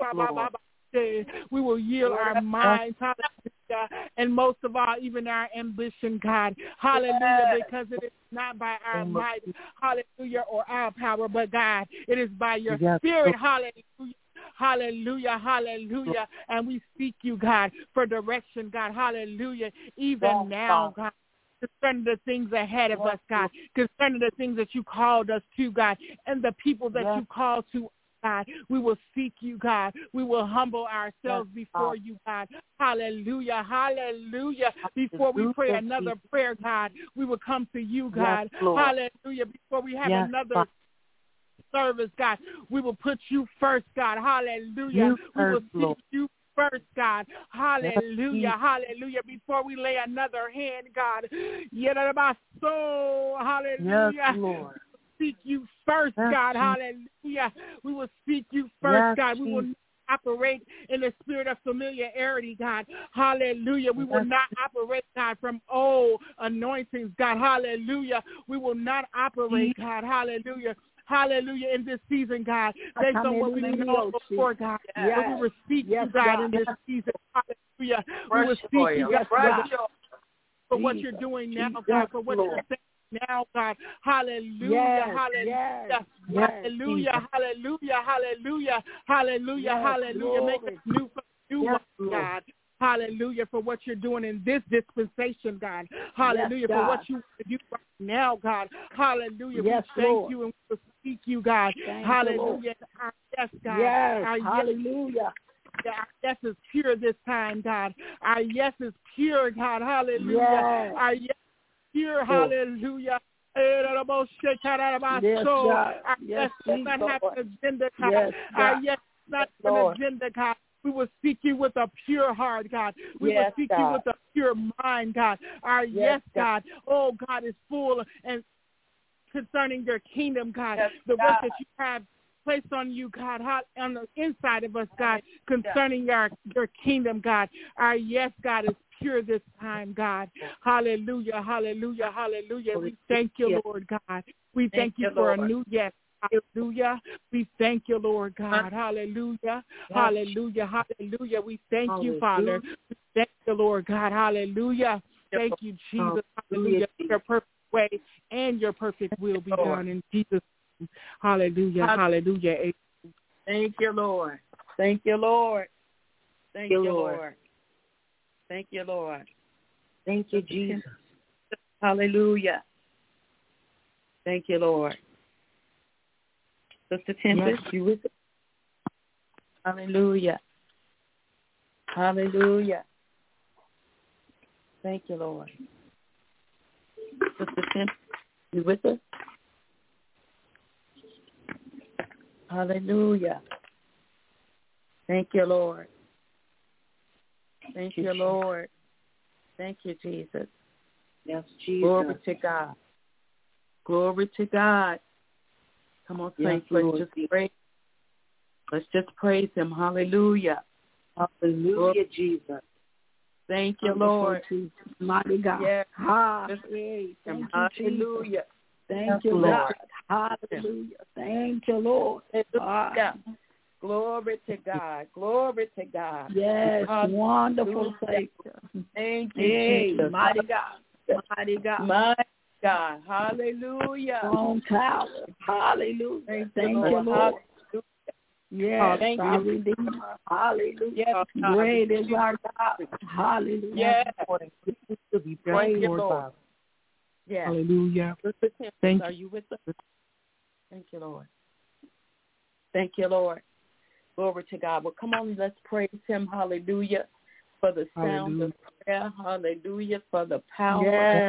we will yield our minds, hallelujah, and most of all, even our ambition, God, hallelujah, yes. because it is not by our might, hallelujah, or our power, but God, it is by your yes. spirit, hallelujah. Hallelujah, hallelujah. And we seek you, God, for direction, God, hallelujah, even yes, now, God. Concerning the things ahead of yes, us, God, concerning the things that you called us to, God, and the people that yes. you called to, God. We will seek you, God. We will humble ourselves yes, before God. you, God. Hallelujah, hallelujah. Before we pray another prayer, God, we will come to you, God. Yes, hallelujah. Before we have yes, another God. service, God, we will put you first, God. Hallelujah. You we will seek Lord. you first, God. Hallelujah. Yes. Hallelujah. Before we lay another hand, God. So, hallelujah. Yes, Lord. Seek you first, yes, God. Hallelujah. We will seek you first, yes, God. We will not operate in the spirit of familiarity, God. Hallelujah. We yes. will not operate, God, from old anointings, God. Hallelujah. We will not operate, God. Hallelujah. Hallelujah, in this season, God, based on what we know before, God. Yes. We will seek yes, you, God, God, in this season. Hallelujah. We will seek you, God, yes, God, for what you're doing now, God, for what you're saying now, God. Hallelujah, yes, hallelujah, yes, hallelujah, yes. hallelujah, hallelujah, hallelujah, yes, hallelujah. Glory. Make us new for you, yes, God. Hallelujah, for what you're doing in this dispensation, God. Hallelujah, yes, God. For what you do right now, God. Hallelujah. Yes, we thank Lord. you and we speak you, God. Thank hallelujah. You, our yes, God. Yes, our hallelujah. Yes, our yes is pure this time, God. Our yes is pure, God. Hallelujah. Yes. Our yes is pure, hallelujah. Yes, God. Our Yes, yes does not have an agenda, God. Yes, Our yes is not yes, an agenda, God. We will seek you with a pure heart, God. We yes, will seek God. you with a pure mind, God. Our yes, yes God. God, oh, God, is full and concerning your kingdom, God. Yes, the God. work that you have placed on you, God, on the inside of us, God, concerning your, your kingdom, God. Our yes, God, is pure this time, God. Hallelujah, hallelujah, hallelujah. We thank you, Lord God. We thank, thank you for Lord. a new yes. Hallelujah. We thank you, Lord God. Hallelujah. Yes. Hallelujah. Hallelujah. We thank Hallelujah. you, Father. We thank you, Lord God. Hallelujah. Thank you, Jesus. Hallelujah. Your perfect way and your perfect will be done in Jesus' name. Hallelujah. Hallelujah. Thank you, Lord. Thank you, Lord. Thank you, Lord. Thank you, Lord. Thank you, Jesus. Hallelujah. Thank you, Lord. Sister Tempest, yes. you with it? Hallelujah. Hallelujah. Thank you, Lord. Sister Tempest, you with us? Hallelujah. Thank you, Lord. Thank you, Lord. Thank you, Jesus. Yes, Jesus. Glory to God. Glory to God. Come on, saints, yes, let's just praise. Let's just praise him. Hallelujah. Hallelujah, Jesus. Thank you, Lord. Mighty God. Yes. Hallelujah. Thank you, Hallelujah. Thank you, Lord. Hallelujah. Thank you, Lord. Hallelujah. Glory to God. Glory to God. Yes, Hallelujah. Wonderful Savior. Thank you, hey, Jesus. Mighty God. Mighty God. Mighty God. Hallelujah. Strong tower. Hallelujah. Thank, Thank you, you, Lord. Lord. Yes, Thank our you. Redeemer. Hallelujah. Yes, great is our God. Hallelujah. Yes. To be praised, you, Lord Lord. Father. Yes. Hallelujah. Thank Are you with us? Thank you, Lord. Thank you, Lord. Glory to God. Well, come on, let's praise him. Hallelujah. For the sound Hallelujah. of prayer. Hallelujah. For the power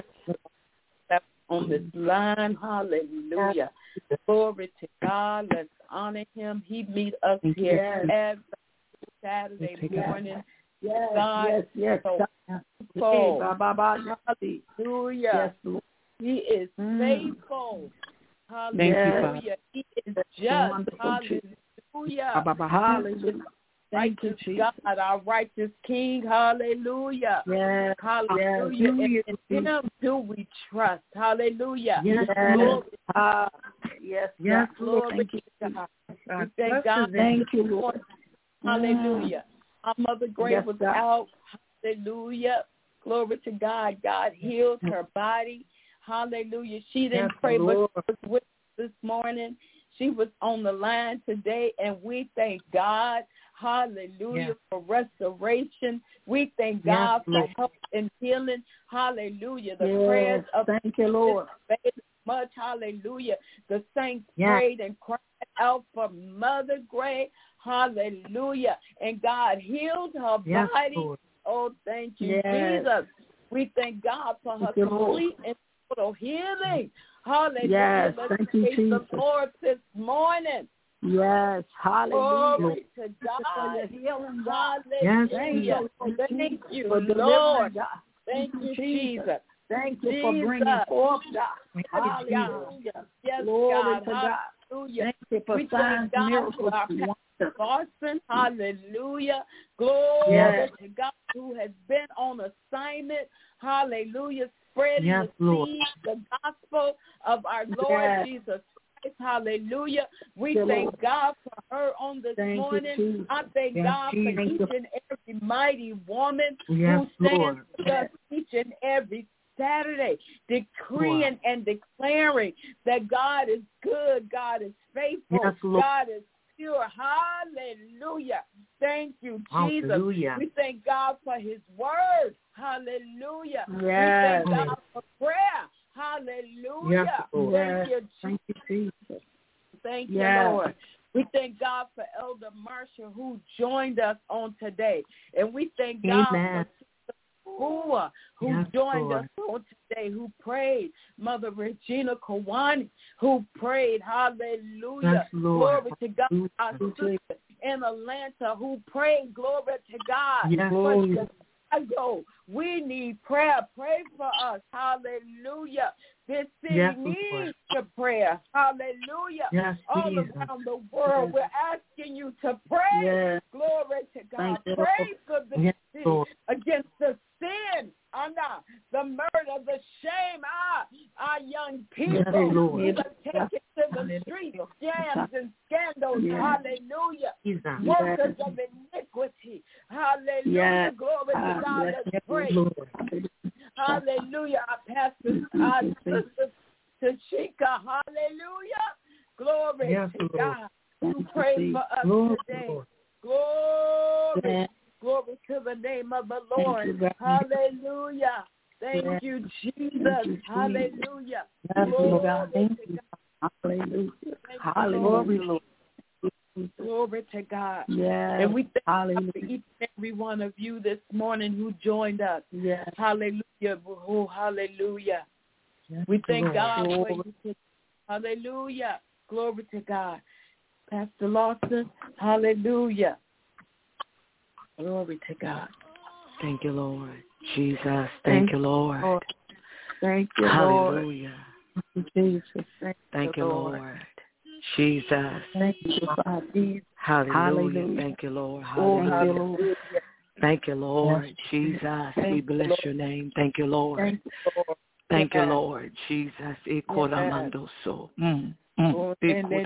Yes. on this line. Hallelujah. Yes. Glory to God. Let's honor him. He meet us Thank here you. every Saturday Thank morning. Yes, God yes, yes. so Hey, faithful. ba, ba, ba. Hallelujah. Yes, Lord. He is Mm. faithful. Thank you, Father. Hallelujah. He is just. Wonderful Jesus. Hallelujah. Hallelujah. Thank you, Righteous Jesus. God, our righteous King. Hallelujah. Yes. Hallelujah. Yes. And in him do we trust. Hallelujah. Yes. Glory. Uh, yes. Yes, God. Lord. Thank you. God. We thank God. Thank you, Lord. Hallelujah. Our Mother Grace Yes, was God. out. Hallelujah. Glory to God. God healed her body. Hallelujah. She didn't Yes, pray, but Lord. she was with us this morning. She was on the line today, and we thank God. Hallelujah, Yes. for restoration. We thank Yes, God for Lord. help and healing. Hallelujah. The Yes. prayers of Thank you, Lord. much. Hallelujah. The saints Yes. prayed and cried out for Mother Gray. Hallelujah. And God healed her Yes, body. Lord. Oh, thank you, Yes. Jesus. We thank God for her Thank you, Lord. complete and total healing. Hallelujah. Yes. Let's Thank you, praise Jesus. the Lord this morning. Yes. Hallelujah. Glory to God. For your healing, God. Hallelujah. Thank you, Thank you, for delivering, Lord. God. Thank you, Jesus. Thank you Jesus. for bringing forth, God. Yes, Hallelujah. Yes, Glory God. to God. Hallelujah. Thank you for We signs, thank God miracles, for our and Pastor wonders. Boston. Hallelujah. Glory Yes. to God who has been on assignment. Hallelujah. Spreading Yes, the Lord. seed, the gospel of our Lord Yes. Jesus Christ. Hallelujah. We Yes, thank Lord. God for her on this Thank you, morning. Jesus. I thank Yes, God Jesus. for each and every mighty woman Yes, who stands Lord. with us each and every Saturday, decreeing and declaring that God is good, God is faithful, Yes, Lord. God is pure. Hallelujah. Thank you, Jesus. Hallelujah. We thank God for his word. Hallelujah. Yes. We thank God for prayer. Hallelujah. Yes, Lord. Thank you, Jesus. Thank you, Jesus. Thank Yes. you, Lord. We thank God for Elder Marsha who joined us on today. And we thank God Amen. for Hua, who Yes, joined Lord. us on today, who prayed. Mother Regina Kawani, who prayed. Hallelujah. Yes, Lord. Glory to God. Our Hallelujah. sister in Atlanta who prayed. Glory to God. Yes, For Lord. Chicago, we need prayer. Pray for us. Hallelujah. This city Yes, needs Lord. your prayer. Hallelujah. Yes, All Jesus. around the world, we're asking you to pray. Yes. Glory to God. Thank you, Pray for the Yes, city Lord. against the sin, Anna, the murder, the shame. Ah, our young people Yes, Lord. who are taken to the streets, scams and scandals. Yes. Hallelujah. Jesus. Workers of iniquity. Hallelujah. Yes. Glory to Ah, God. yes, Let's pray. Lord. Hallelujah. Our pastor, our sister Tashika. Hallelujah. Glory Yes, to Lord. God. You Thank pray you, for us Lord. today. Glory. Yes. Glory to the name of the Thank Lord. you, God. Hallelujah. Thank Yes. you, Jesus. Thank you, Jesus. Hallelujah. Yes, Glory Lord God. to Thank you. God. Hallelujah. Thank you, Hallelujah. Lord. Glory to God. Yes. And we thank God Hallelujah. for each and every one of you this morning who joined us. Yes. Hallelujah. Oh, hallelujah. Yes, We thank Lord. God for you. Hallelujah. Glory to God. Pastor Lawson, hallelujah. Glory to God. Thank you, Lord. Jesus. Thank, Thank you, Lord. Lord. Thank you, Hallelujah. Lord. Jesus. Thank, Thank you, Lord. Lord. Jesus. Thank you, Father. Hallelujah. Hallelujah. Thank you, Lord. Oh, Hallelujah. hallelujah. Thank you, Lord. Yes. Jesus, Thank we bless you, your name. Thank you, Lord. Thank you, Lord. Thank yes. you, Lord. Jesus. Yes. Mm. Mm. Oh,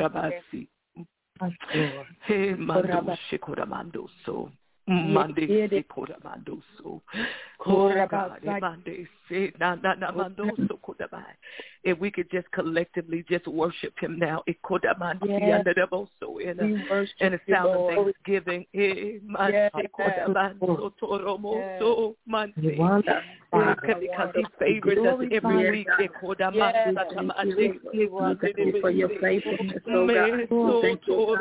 Hey, mando shikoramando so. Mande shikoramando so. Oh, God. Mande se na na na mando so kodabai. If we could just collectively just worship him now. Ikodamansi under the boso in a in a sound of thanksgiving. Eh, mande kodamanso toromoso mande. Because he favors us every week. Ikodamansa tamande. Thank you for your faithfulness, oh God. Thank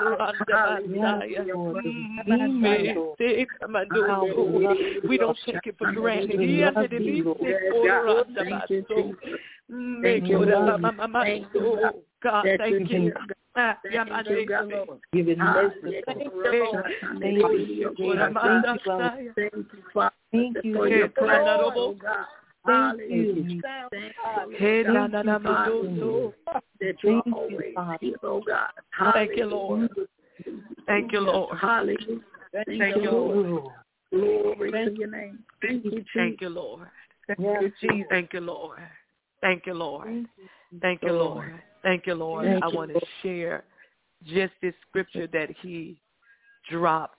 you. We don't take it for granted. Thank you, Thank you, Lord. Thank you, God. Thank you. Thank you, God. Giving mercy. Thank you, Thank you, Father. Thank you for your presence, oh God. Hallelujah. Thank you, that you're always here, oh God. Thank you, Lord. Thank you, Lord. Hallelujah. Thank you, Lord. Glory to your name. Thank you, Thank you, Lord. Thank you, Jesus. Thank you, Lord. Thank you, Lord. Thank you, Lord. Thank you, Lord. I want to share just this scripture that he dropped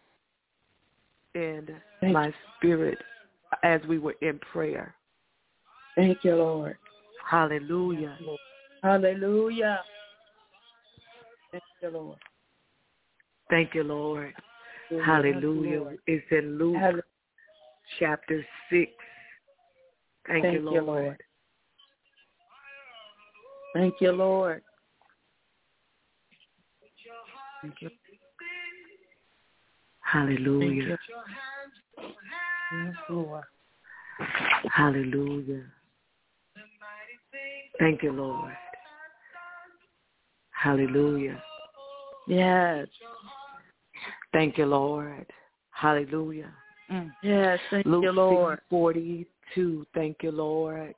in my spirit as we were in prayer. Thank you, Lord. Hallelujah. Hallelujah. Thank you, Lord. Thank you, Lord. Hallelujah. Lord. It's in Luke Hallelujah. chapter six. Thank, Thank you, Lord. you, Lord. Thank you, Lord. Thank you. Hallelujah. Thank you. Yes, Lord. Hallelujah. Thank you, Lord. Hallelujah. Yes. Thank you, Lord. Hallelujah. Mm. Yes, thank Luke you, Lord. six forty-two. Thank you, Lord.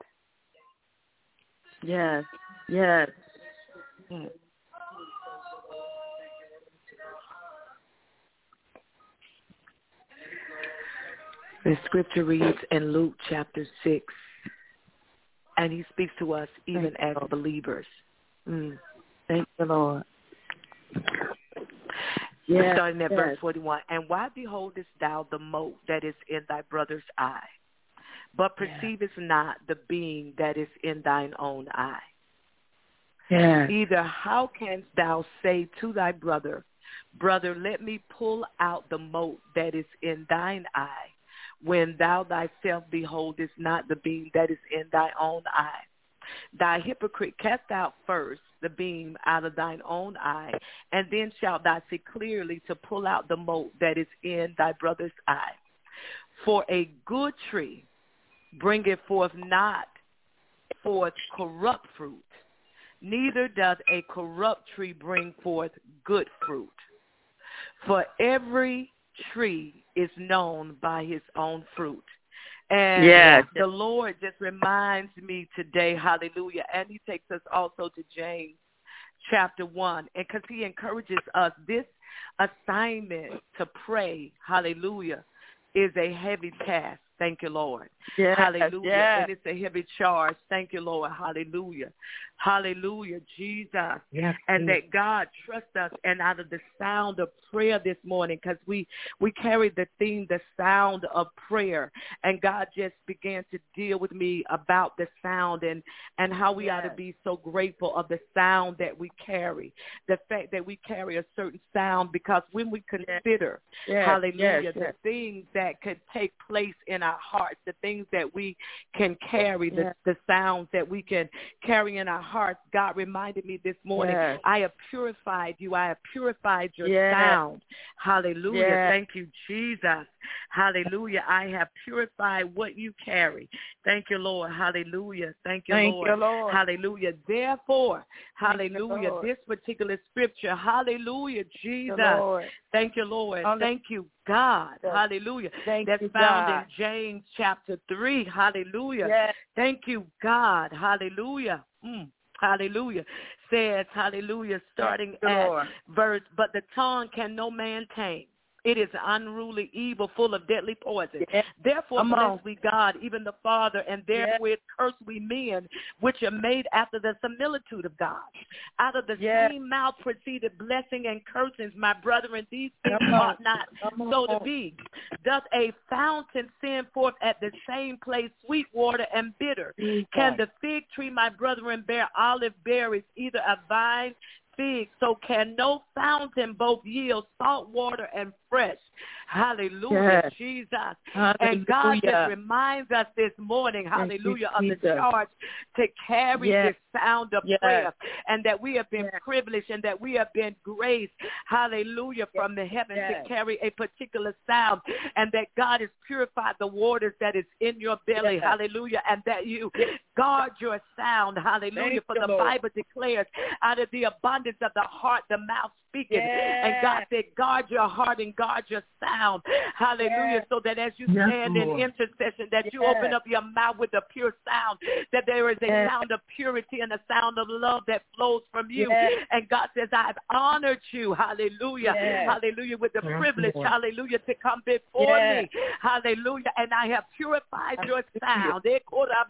Yes, yes. yes. The scripture reads in Luke chapter six, and he speaks to us even Thank as believers. Mm. Thank you, Lord. Yes, starting at yes. verse forty-one. And why beholdest thou the mote that is in thy brother's eye, but perceivest yes. not the beam that is in thine own eye? Yes. Either how canst thou say to thy brother, brother, let me pull out the mote that is in thine eye, when thou thyself beholdest not the beam that is in thy own eye? Thy hypocrite, cast out first the beam out of thine own eye, and then shalt thou see clearly to pull out the mote that is in thy brother's eye. For a good tree bringeth forth not forth corrupt fruit, neither doth a corrupt tree bring forth good fruit. For every tree is known by his own fruit. And yes. the Lord just reminds me today, hallelujah, and he takes us also to James chapter one, and because he encourages us, this assignment to pray, hallelujah, is a heavy task. Thank you, Lord. Yes, hallelujah. Yes. And it's a heavy charge. Thank you, Lord. Hallelujah. Hallelujah, Jesus. Yes, and that God trusts us, and out of the sound of prayer this morning, because we, we carry the theme, the sound of prayer, and God just began to deal with me about the sound and, and how we yes. ought to be so grateful of the sound that we carry, the fact that we carry a certain sound, because when we consider, yes. hallelujah, yes. the yes. things that could take place in our hearts, the things that we can carry, yes. the, the sounds that we can carry in our hearts. God reminded me this morning, yes. I have purified you. I have purified your yes. sound. Hallelujah. Yes. Thank you, Jesus. Hallelujah. I have purified what you carry. Thank you, Lord. Hallelujah. Thank you, Thank Lord. you, Lord. Hallelujah. Therefore, Thank hallelujah, you, Lord. this particular scripture, hallelujah, Jesus. Thank you, Lord. Thank you, Lord. Hallelujah. Thank you, God. Hallelujah. Thank That's you, found God. in James chapter three. Hallelujah. Yes. Thank you, God. Hallelujah. Mm. Hallelujah. Says, hallelujah, starting you, at Lord. verse, but the tongue can no man tame. It is unruly evil, full of deadly poison. Yes. Therefore bless we God, even the Father, and therewith yes. curse we men, which are made after the similitude of God. Out of the yes. same mouth proceeded blessing and cursings, my brethren, these things ought not so to be. Doth a fountain send forth at the same place sweet water and bitter? Yes. Can the fig tree, my brethren, bear olive berries, either a vine, fig? So can no fountain both yield salt water and fresh? Hallelujah, yes. Jesus. Hallelujah. And God just reminds us this morning, hallelujah, of the charge to carry yes. this sound of yes. prayer, and that we have been yes. privileged and that we have been graced, hallelujah, yes. from the heavens yes. to carry a particular sound, and that God has purified the waters that is in your belly, yes. hallelujah, and that you guard your sound, hallelujah, Thank for the Lord. Bible declares, out of the abundance of the heart, the mouth speaking. Yes. And God said, guard your heart and guard your sound. Hallelujah. Yes. So that as you stand yes, in intercession, that yes. you open up your mouth with a pure sound, that there is a yes. sound of purity and a sound of love that flows from you. Yes. And God says, I've honored you. Hallelujah. Yes. Hallelujah. With the yes, privilege, Lord. Hallelujah, to come before yes. me. Hallelujah. And I have purified your sound. Yes.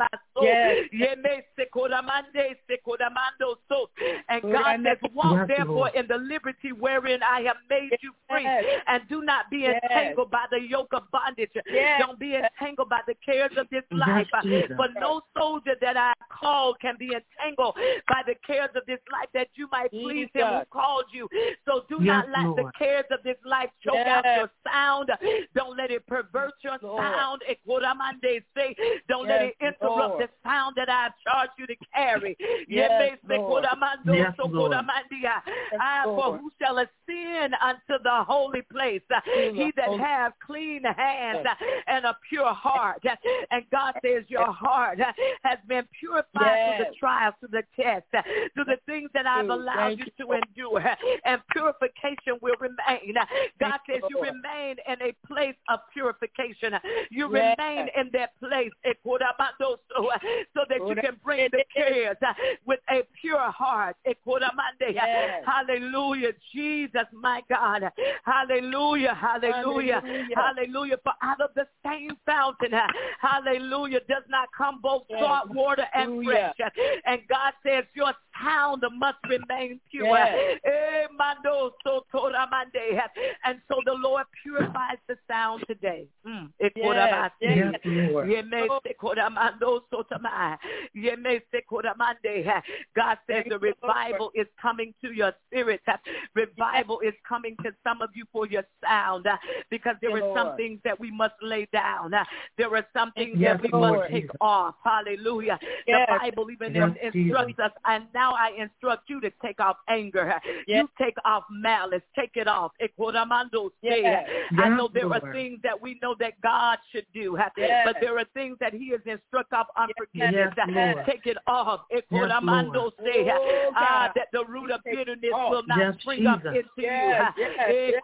And God says, walk yes, therefore Lord. In the liberty wherein I have made you free, yes. and do not be yes. entangled by the yoke of bondage. Yes. Don't be entangled by the cares of this life. Yes, for no soldier that I called can be entangled by the cares of this life, that you might please Jesus. Him who called you. So do yes, not let Lord. The cares of this life choke yes. out your sound. Don't let it pervert your Lord. Sound. Don't yes, let it interrupt Lord. The sound that I've charged you to carry. Yes, Lord. Yes, Lord. I, for who shall ascend unto the holy place? He that has clean hands and a pure heart. And God says your heart has been purified yes. through the trials, through the tests, through the things that I've allowed you to endure. And purification will remain. God says you remain in a place of purification. You yes. remain in that place so that you can bring the cares with a pure heart. Yes. Hallelujah, Jesus, my God. Hallelujah, hallelujah, hallelujah, hallelujah. For out of the same fountain, hallelujah, does not come both yes. salt water and fresh. And God says your sound must remain pure. Yes. And so the Lord purifies the sound today. Mm. Yes. Yes, Lord. God says the revival is coming to your spirit. Revival yes. is coming to some of you for your sound, because there yes, are some Lord. Things that we must lay down. There are some things yes, that we Lord. Must take off. Hallelujah. Yes. The Bible even yes, instructs Jesus. Us, and now I instruct you to take off anger. Yes. You take off malice. Take it off. Yes. I know there Lord. Are things that we know that God should do, yes. but there are things that he has instructed of unforgiveness. Yes, take it off. Yes, oh, uh, that the root of bitterness oh, will not yes, spring Jesus. Up into yes, you yes,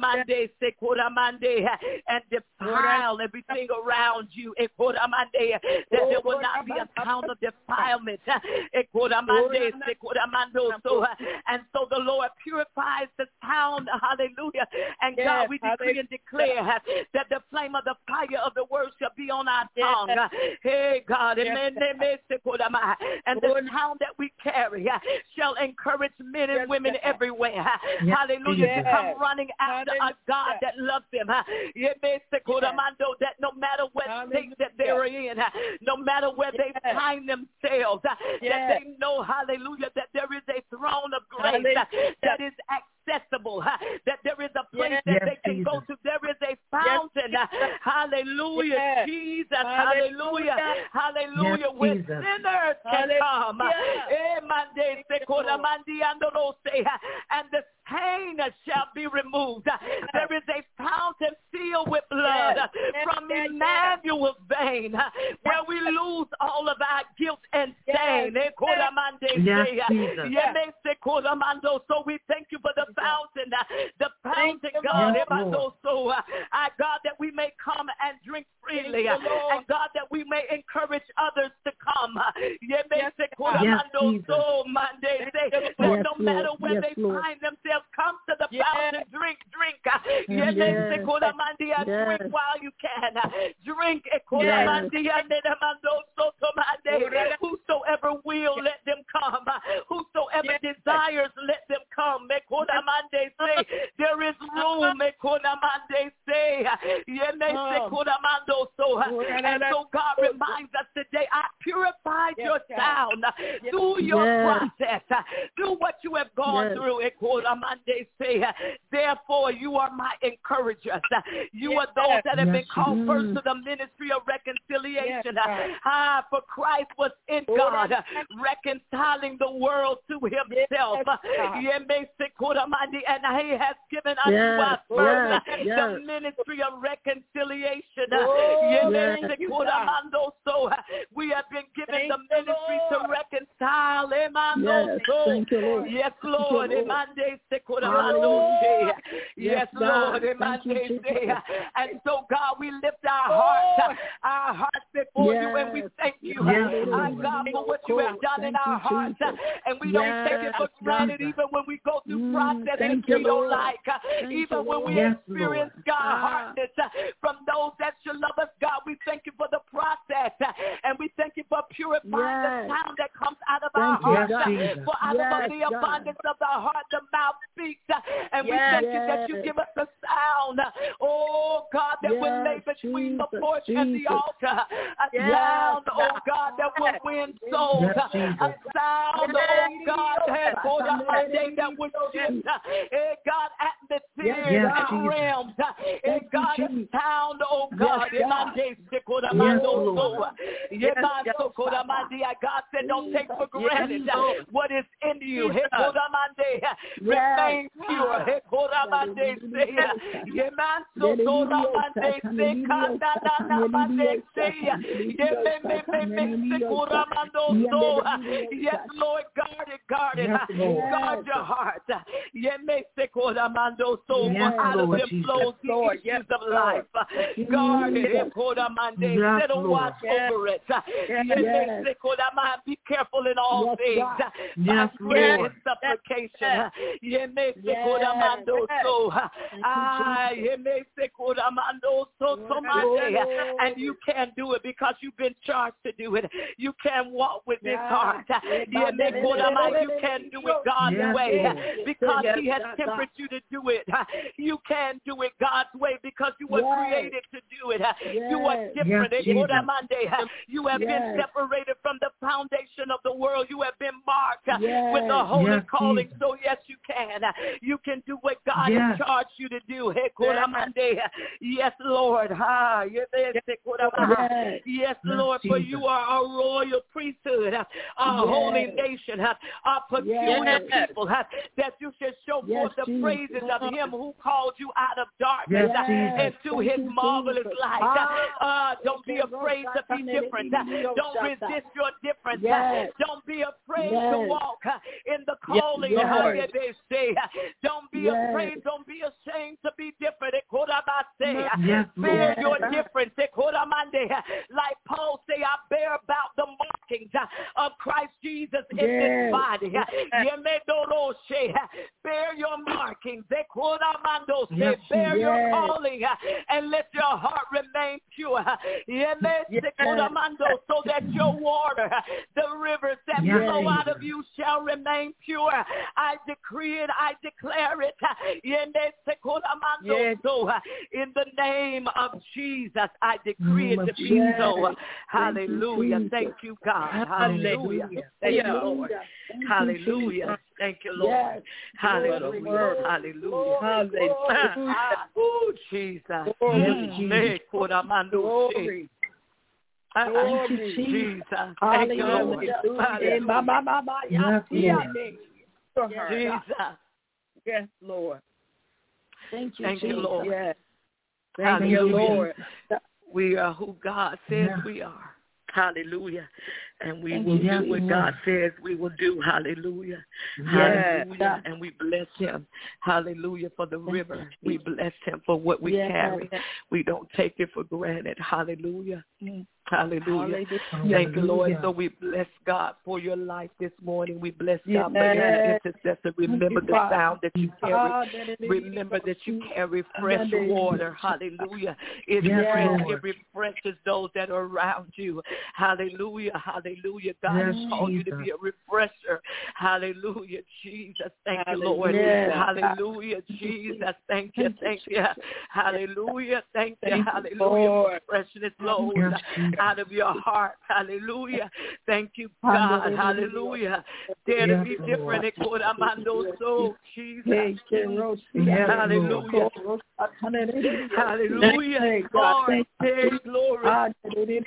yes. and defile everything around you. That there will not be a sound of defilement. So, and so the Lord purifies the sound. Hallelujah. And yes, God, we decree and declare that the flame of the fire of the word shall be on our tongue. Yes. Hey, God. Yes. And the sound that we carry shall encourage men and women yes. everywhere. Yes. Hallelujah. Yes. To come running after a God that loves them. Yes. That no matter what state that they're in, no matter where yes. they find themselves, yes. that they know, hallelujah, that there is a throne of grace hallelujah. That is accessible, that there is a place yes. that yes, they can Jesus. Go to. There is a fountain. Yes. Hallelujah, yes. Jesus. Hallelujah. Hallelujah. Yes, where Jesus. Sinners can come. And the pain shall be removed. There is a fountain filled with blood yes. from yes. Emmanuel's vein where we lose all of our guilt and stain. Yes. Yes, so we thank you for the fountain, the fountain, God, yes, so, uh, God, that we may come and drink freely, uh, and God, that we may encourage others to come. Uh, yes, yes, so, Monday, say, yes, no matter Lord. where Yes, they Lord. find themselves, come to the Yes. fountain, drink, drink. Uh, Yes. Yeme Sekoda Mandia, Yes. Drink while you can. Uh, Drink. Ekoda Yes. Mandia, Nedamando Soto Mande. Whosoever will, let them come. Uh, Whosoever Yes. desires, let them come. Mekoda Mande say, there is room. Mekoda Mande say, Yeme Sekoda Mando so. uh, And so God reminds us today, I purified Yes, your God. sound uh, Yes. through your Yes. process, uh, through what you have gone Yes. through. Ekoda Mande say, uh, Therefore, you are my encouragers. Uh, You Yes. are those that have been Yes. called first Mm. to the ministry of reconciliation. Yes, Uh, God. Ah, for Christ was in God, uh, reconciling the world to himself. Uh, God. Yeme Sekoda Mande, And he has given unto Yes. us first uh, Yes. the Yes. ministry of reconciliation. Uh, Oh, Yeme yes. Sekoda God. Mando so, uh, We have been given Thank the you, ministry Lord. to reconcile. Emando Yes. so. Thank you, Lord. Yes, Thank you, Lord. Lord. Emande Sekoda Hallelujah. Mando she. Yes, Yes, God. Lord. Thank you, Emande Jesus. se. And so, God, we lift our hearts, uh, our hearts before you, and we Yes. thank you, Yes, uh, our Lord. God, for what you have done in Thank our you, hearts. uh, Jesus. And we don't take it for Yes, granted, God. even when we go through Mm, processes thank we you, don't Lord. like, uh, Thank even you, when we Lord. experience, Yes, God, Ah. hardness uh, from those that should love us, God. We thank you for the process, uh, and we thank you for purifying Yes. the sound that comes out of Thank our you, hearts. God. uh, For out Yes, of the God. abundance of the heart, the mouth speaks. uh, And we Yes. thank you that you give us the sound, uh, oh God, that will lay Yes, between the Jesus, porch and the Jesus. altar. A Yes, sound, oh God. God, that will win souls. Yes, A Jesus. sound, Yes. oh God, that Yes. that will shift, uh, eh, God, atmospheres Yes, and Jesus. realms. uh, eh, Thank you, God, a Jesus. sound, oh Yes, God. God. Emande Sekoda Yes, Mando Lord. So. Yema Sokoda Mandi. God said, don't take for Jesus. granted Yes, uh, Lord. what is in you. Jesus. Hekoda Mande. Yes. Remain pure. Ah. Hekoda Mande Se. Yeman Sokoda Mande Se. Kanda na na Mande Se. Yeme me me me Sekoda Mando So. Yes, Lord, guard it, guard it. Yes, Lord. Guard your heart. Yeme Sekoda Mando So. Yes, For out of Lord them Jesus. flows the Lord, issues yes, of Lord. life. Guard it. Jesus. Hekoda Mande. Yes, Sit and Lord. watch Yes. over it. Yes. Yeme Sekoda Mande. Be careful in all Yes, things. God. By Yes, prayer Lord. and supplication. Yes. Yeme Yes. Sekoda Mando So. you, Ah, Yeme Sekoda Mando So So Mande. Lord. And you can do it because you've been charged to do it. You can walk with this Yeah. heart. Yeme Sekoda Mande. You can do it God's Yes, way Lord. because Yes, He has God. tempered you to do it. You can do it God's way because you were Yes. created to do it. You are Yes. different. Yes, Ekoda Jesus. Mande. You have been Yes. separated from the foundation of the world. You have been marked uh, Yes. with the holy Yes, calling. Jesus. So yes, you can. Uh, You can do what God Yes. has charged you to do. Ekoda Mande. Yes, Lord. Ah, yes, Ekoda Mande. Yes. Yes, Yes, Lord, for Jesus. you are a royal priesthood, uh, a Yes. holy nation, uh, a peculiar Yes. people, uh, that you should show Yes, forth the Jesus. praises of Him who called you out of darkness Yes, uh, Jesus. into Thank His you, marvelous Jesus. light. Ah. Uh, don't be afraid to be different. Uh, Don't resist your difference. Uh, Yes. Don't be afraid Yes. to walk uh, in the Yes, calling. Lord. uh, that they say. Uh, Don't be Yes. afraid. Don't be ashamed to be different. Ekodabase. Yes, Bear Lord. your Yes. difference. Ekodamande. Like Paul say, I bear about the markings uh, of Christ Jesus in Yes. this body. Yes. Yemedoroshe. Bear your markings. Ekodamando. Yes, Bear your yes. calling uh, and let your heart remain pure. Yemesekodamando. So that your water, the rivers that Yes. flow out of you shall remain pure. I decree it. I declare it. Yemesekodamando. Yes. So uh, in the name of Jesus, I decree Name it to of be Jesus. so. Thank you, Hallelujah. Jesus. Thank you, God. Hallelujah. Hallelujah. Thank Thank you, you, Lord. Lord. Thank you, Hallelujah. Jesus. Thank you, Lord. Yes. Hallelujah. Glory, Hallelujah. Hallelujah. Oh, Jesus. Glory. Mm. Me kodamando she. Glory. Ah, Thank you, Glory. Jesus. Jesus. Thank you, Lord. Hallelujah. Hallelujah. Yes, Lord. Yes, Jesus. Yes, Lord. Thank you, Thank you, Jesus. Lord. Yes. Thank you, Hallelujah. Lord. We are who God says Yeah. we are. Hallelujah. And we Thank will you, do what Jesus. God says we will do. Hallelujah. Yes. Hallelujah. And we bless him. Hallelujah for the river. We bless him for what we Yes. carry. We don't take it for granted. Hallelujah. Mm. Hallelujah. Hallelujah. Thank you, Lord. So we bless God for your life this morning. We bless God for Yes. your intercessor. Remember you, the Father. sound that you carry. Hallelujah. Remember that you carry fresh Hallelujah. water. Hallelujah. It, Yes, fresh, Lord. it refreshes those that are around you. Hallelujah. Hallelujah. God has Yes, called you to Jesus. be a refresher. Hallelujah. Jesus. Thank you, Lord. Yes. Hallelujah. Jesus. Thank you. Thank you. Hallelujah. Thank you. Thank you, Hallelujah. Lord. Freshness flows Yes, Jesus. out of your heart. Hallelujah. Thank you, God. Hallelujah. Dare to Yes, be Lord. different. So, Jesus. Hey, Keros, Yes, Hallelujah. Lord. Hallelujah. Hey, God, Lord, thank hey, you. glory. Hallelujah.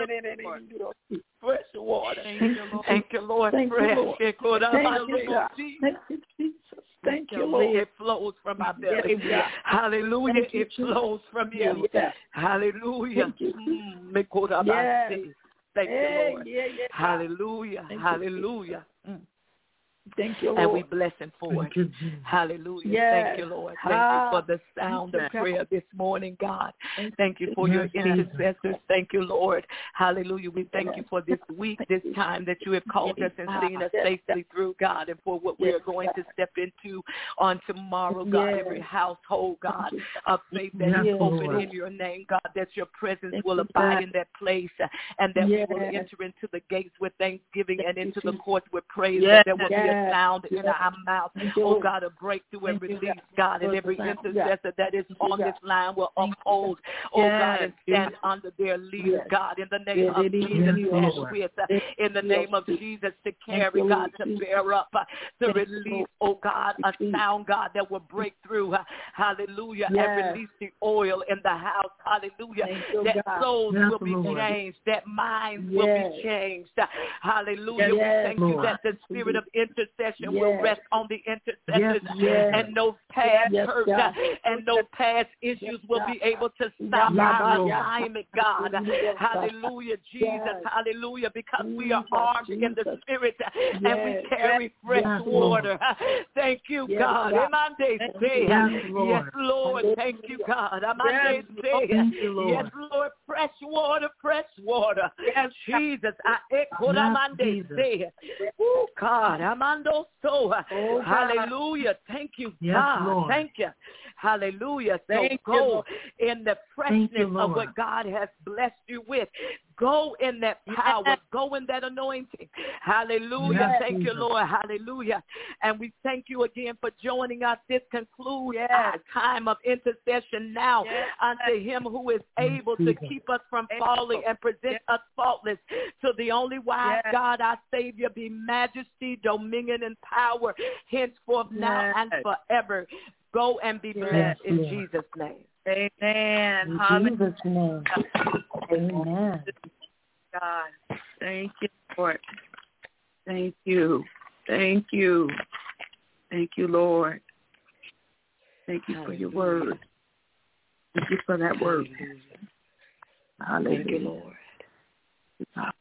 Fresh water. Thank you, Lord. Thank you, Fresh. Lord. Thank you, God. Thank you, Jesus. Thank you, Lord. It flows from our belly. Yes, Hallelujah. Thank you, It Jesus. flows from you. Yes. Hallelujah. Thank you. Mm, Mekorabasi. Yes. Thank you, Hey, Lord. yeah, yeah. Hallelujah. Thank you, Hallelujah. Mm. Thank you, Lord. And we bless him for Thank it. you, Jesus. Hallelujah. Yes. Thank you, Lord. Thank you for the sound of Thank you, prayer this morning, God. Thank Thank you for your Yes, Jesus. intercessors. Thank you, Lord. Hallelujah. We thank you for this week, this time that you have called us and seen us safely through, God, and for what we are going to step into on tomorrow, God. Yes. Every household, God, of faith that Yes, is open Lord. in your name, God, that your presence Thank will you, abide God. in that place uh, and that Yes. we will enter into the gates with thanksgiving Thank and you, into the Jesus. courts with praise. Yes. That there will be a Yes. sound in Yes. our mouth. Thank you, Oh, Lord. God, a breakthrough and Thank you, release, God. God, and every Thank you, intercessor that is Thank you, on this God. line will Thank you, uphold, oh, God, and Yes. stand under their leaders, Yes. God, in the name Yes, of it is. Jesus, Yes, stand Lord. with, uh, in the name of Jesus, to carry, you, God, Lord to Jesus. bear up, uh, to Thank you, release, Lord. oh, God, a Thank you, sound, God, that will break through, uh, hallelujah, Yes. and release the oil in the house, hallelujah, Thank you, that God. souls Yes, will be Lord. changed, that minds will Yes. be changed, uh, hallelujah. Yes, We thank you Lord. that the spirit of intercession will Yes. rest on the intercessors, Yes. and no past Yes, hurt uh, God. and no past issues Yes, will God. be able to stop Yes, our Lord. assignment, God. Yes, God. Hallelujah, Jesus. Yes. Hallelujah, because we are Jesus, armed in the Jesus. spirit uh, and Yes. we carry fresh Yes, water. Thank you, Yes, God. God. Amande Thank say, you. Yes, Lord. yes, Lord. Thank you, God. Amande say, Thank you, Lord. yes, Lord. Fresh water, fresh water. Yes, Jesus. I echo Yes, Amande Jesus. say, oh, God. Amando so. Oh, God. Hallelujah. Thank you, Yes, God. Lord. Thank you. Hallelujah. So Thank you, go Lord. in the Thank you, freshness of Lord. what God has blessed you with. Go in that power. Yes. Go in that anointing. Hallelujah. Yes, Thank you, Jesus. Lord. Hallelujah. And we thank you again for joining us. This concludes Yes. our time of intercession now Yes. unto him who is able to Jesus. keep us from falling and present us faultless. To the only wise Yes. God, our Savior, be majesty, dominion, and power henceforth, now, Yes. and forever. Go and be blessed Yes, in Lord. Jesus' name. Amen. In Hallelujah. Jesus' name. Amen. God. Thank you, Lord. Thank you. Thank you. Thank you, Lord. Thank you for your word. Thank you for that word. Hallelujah. Thank you, Lord. God.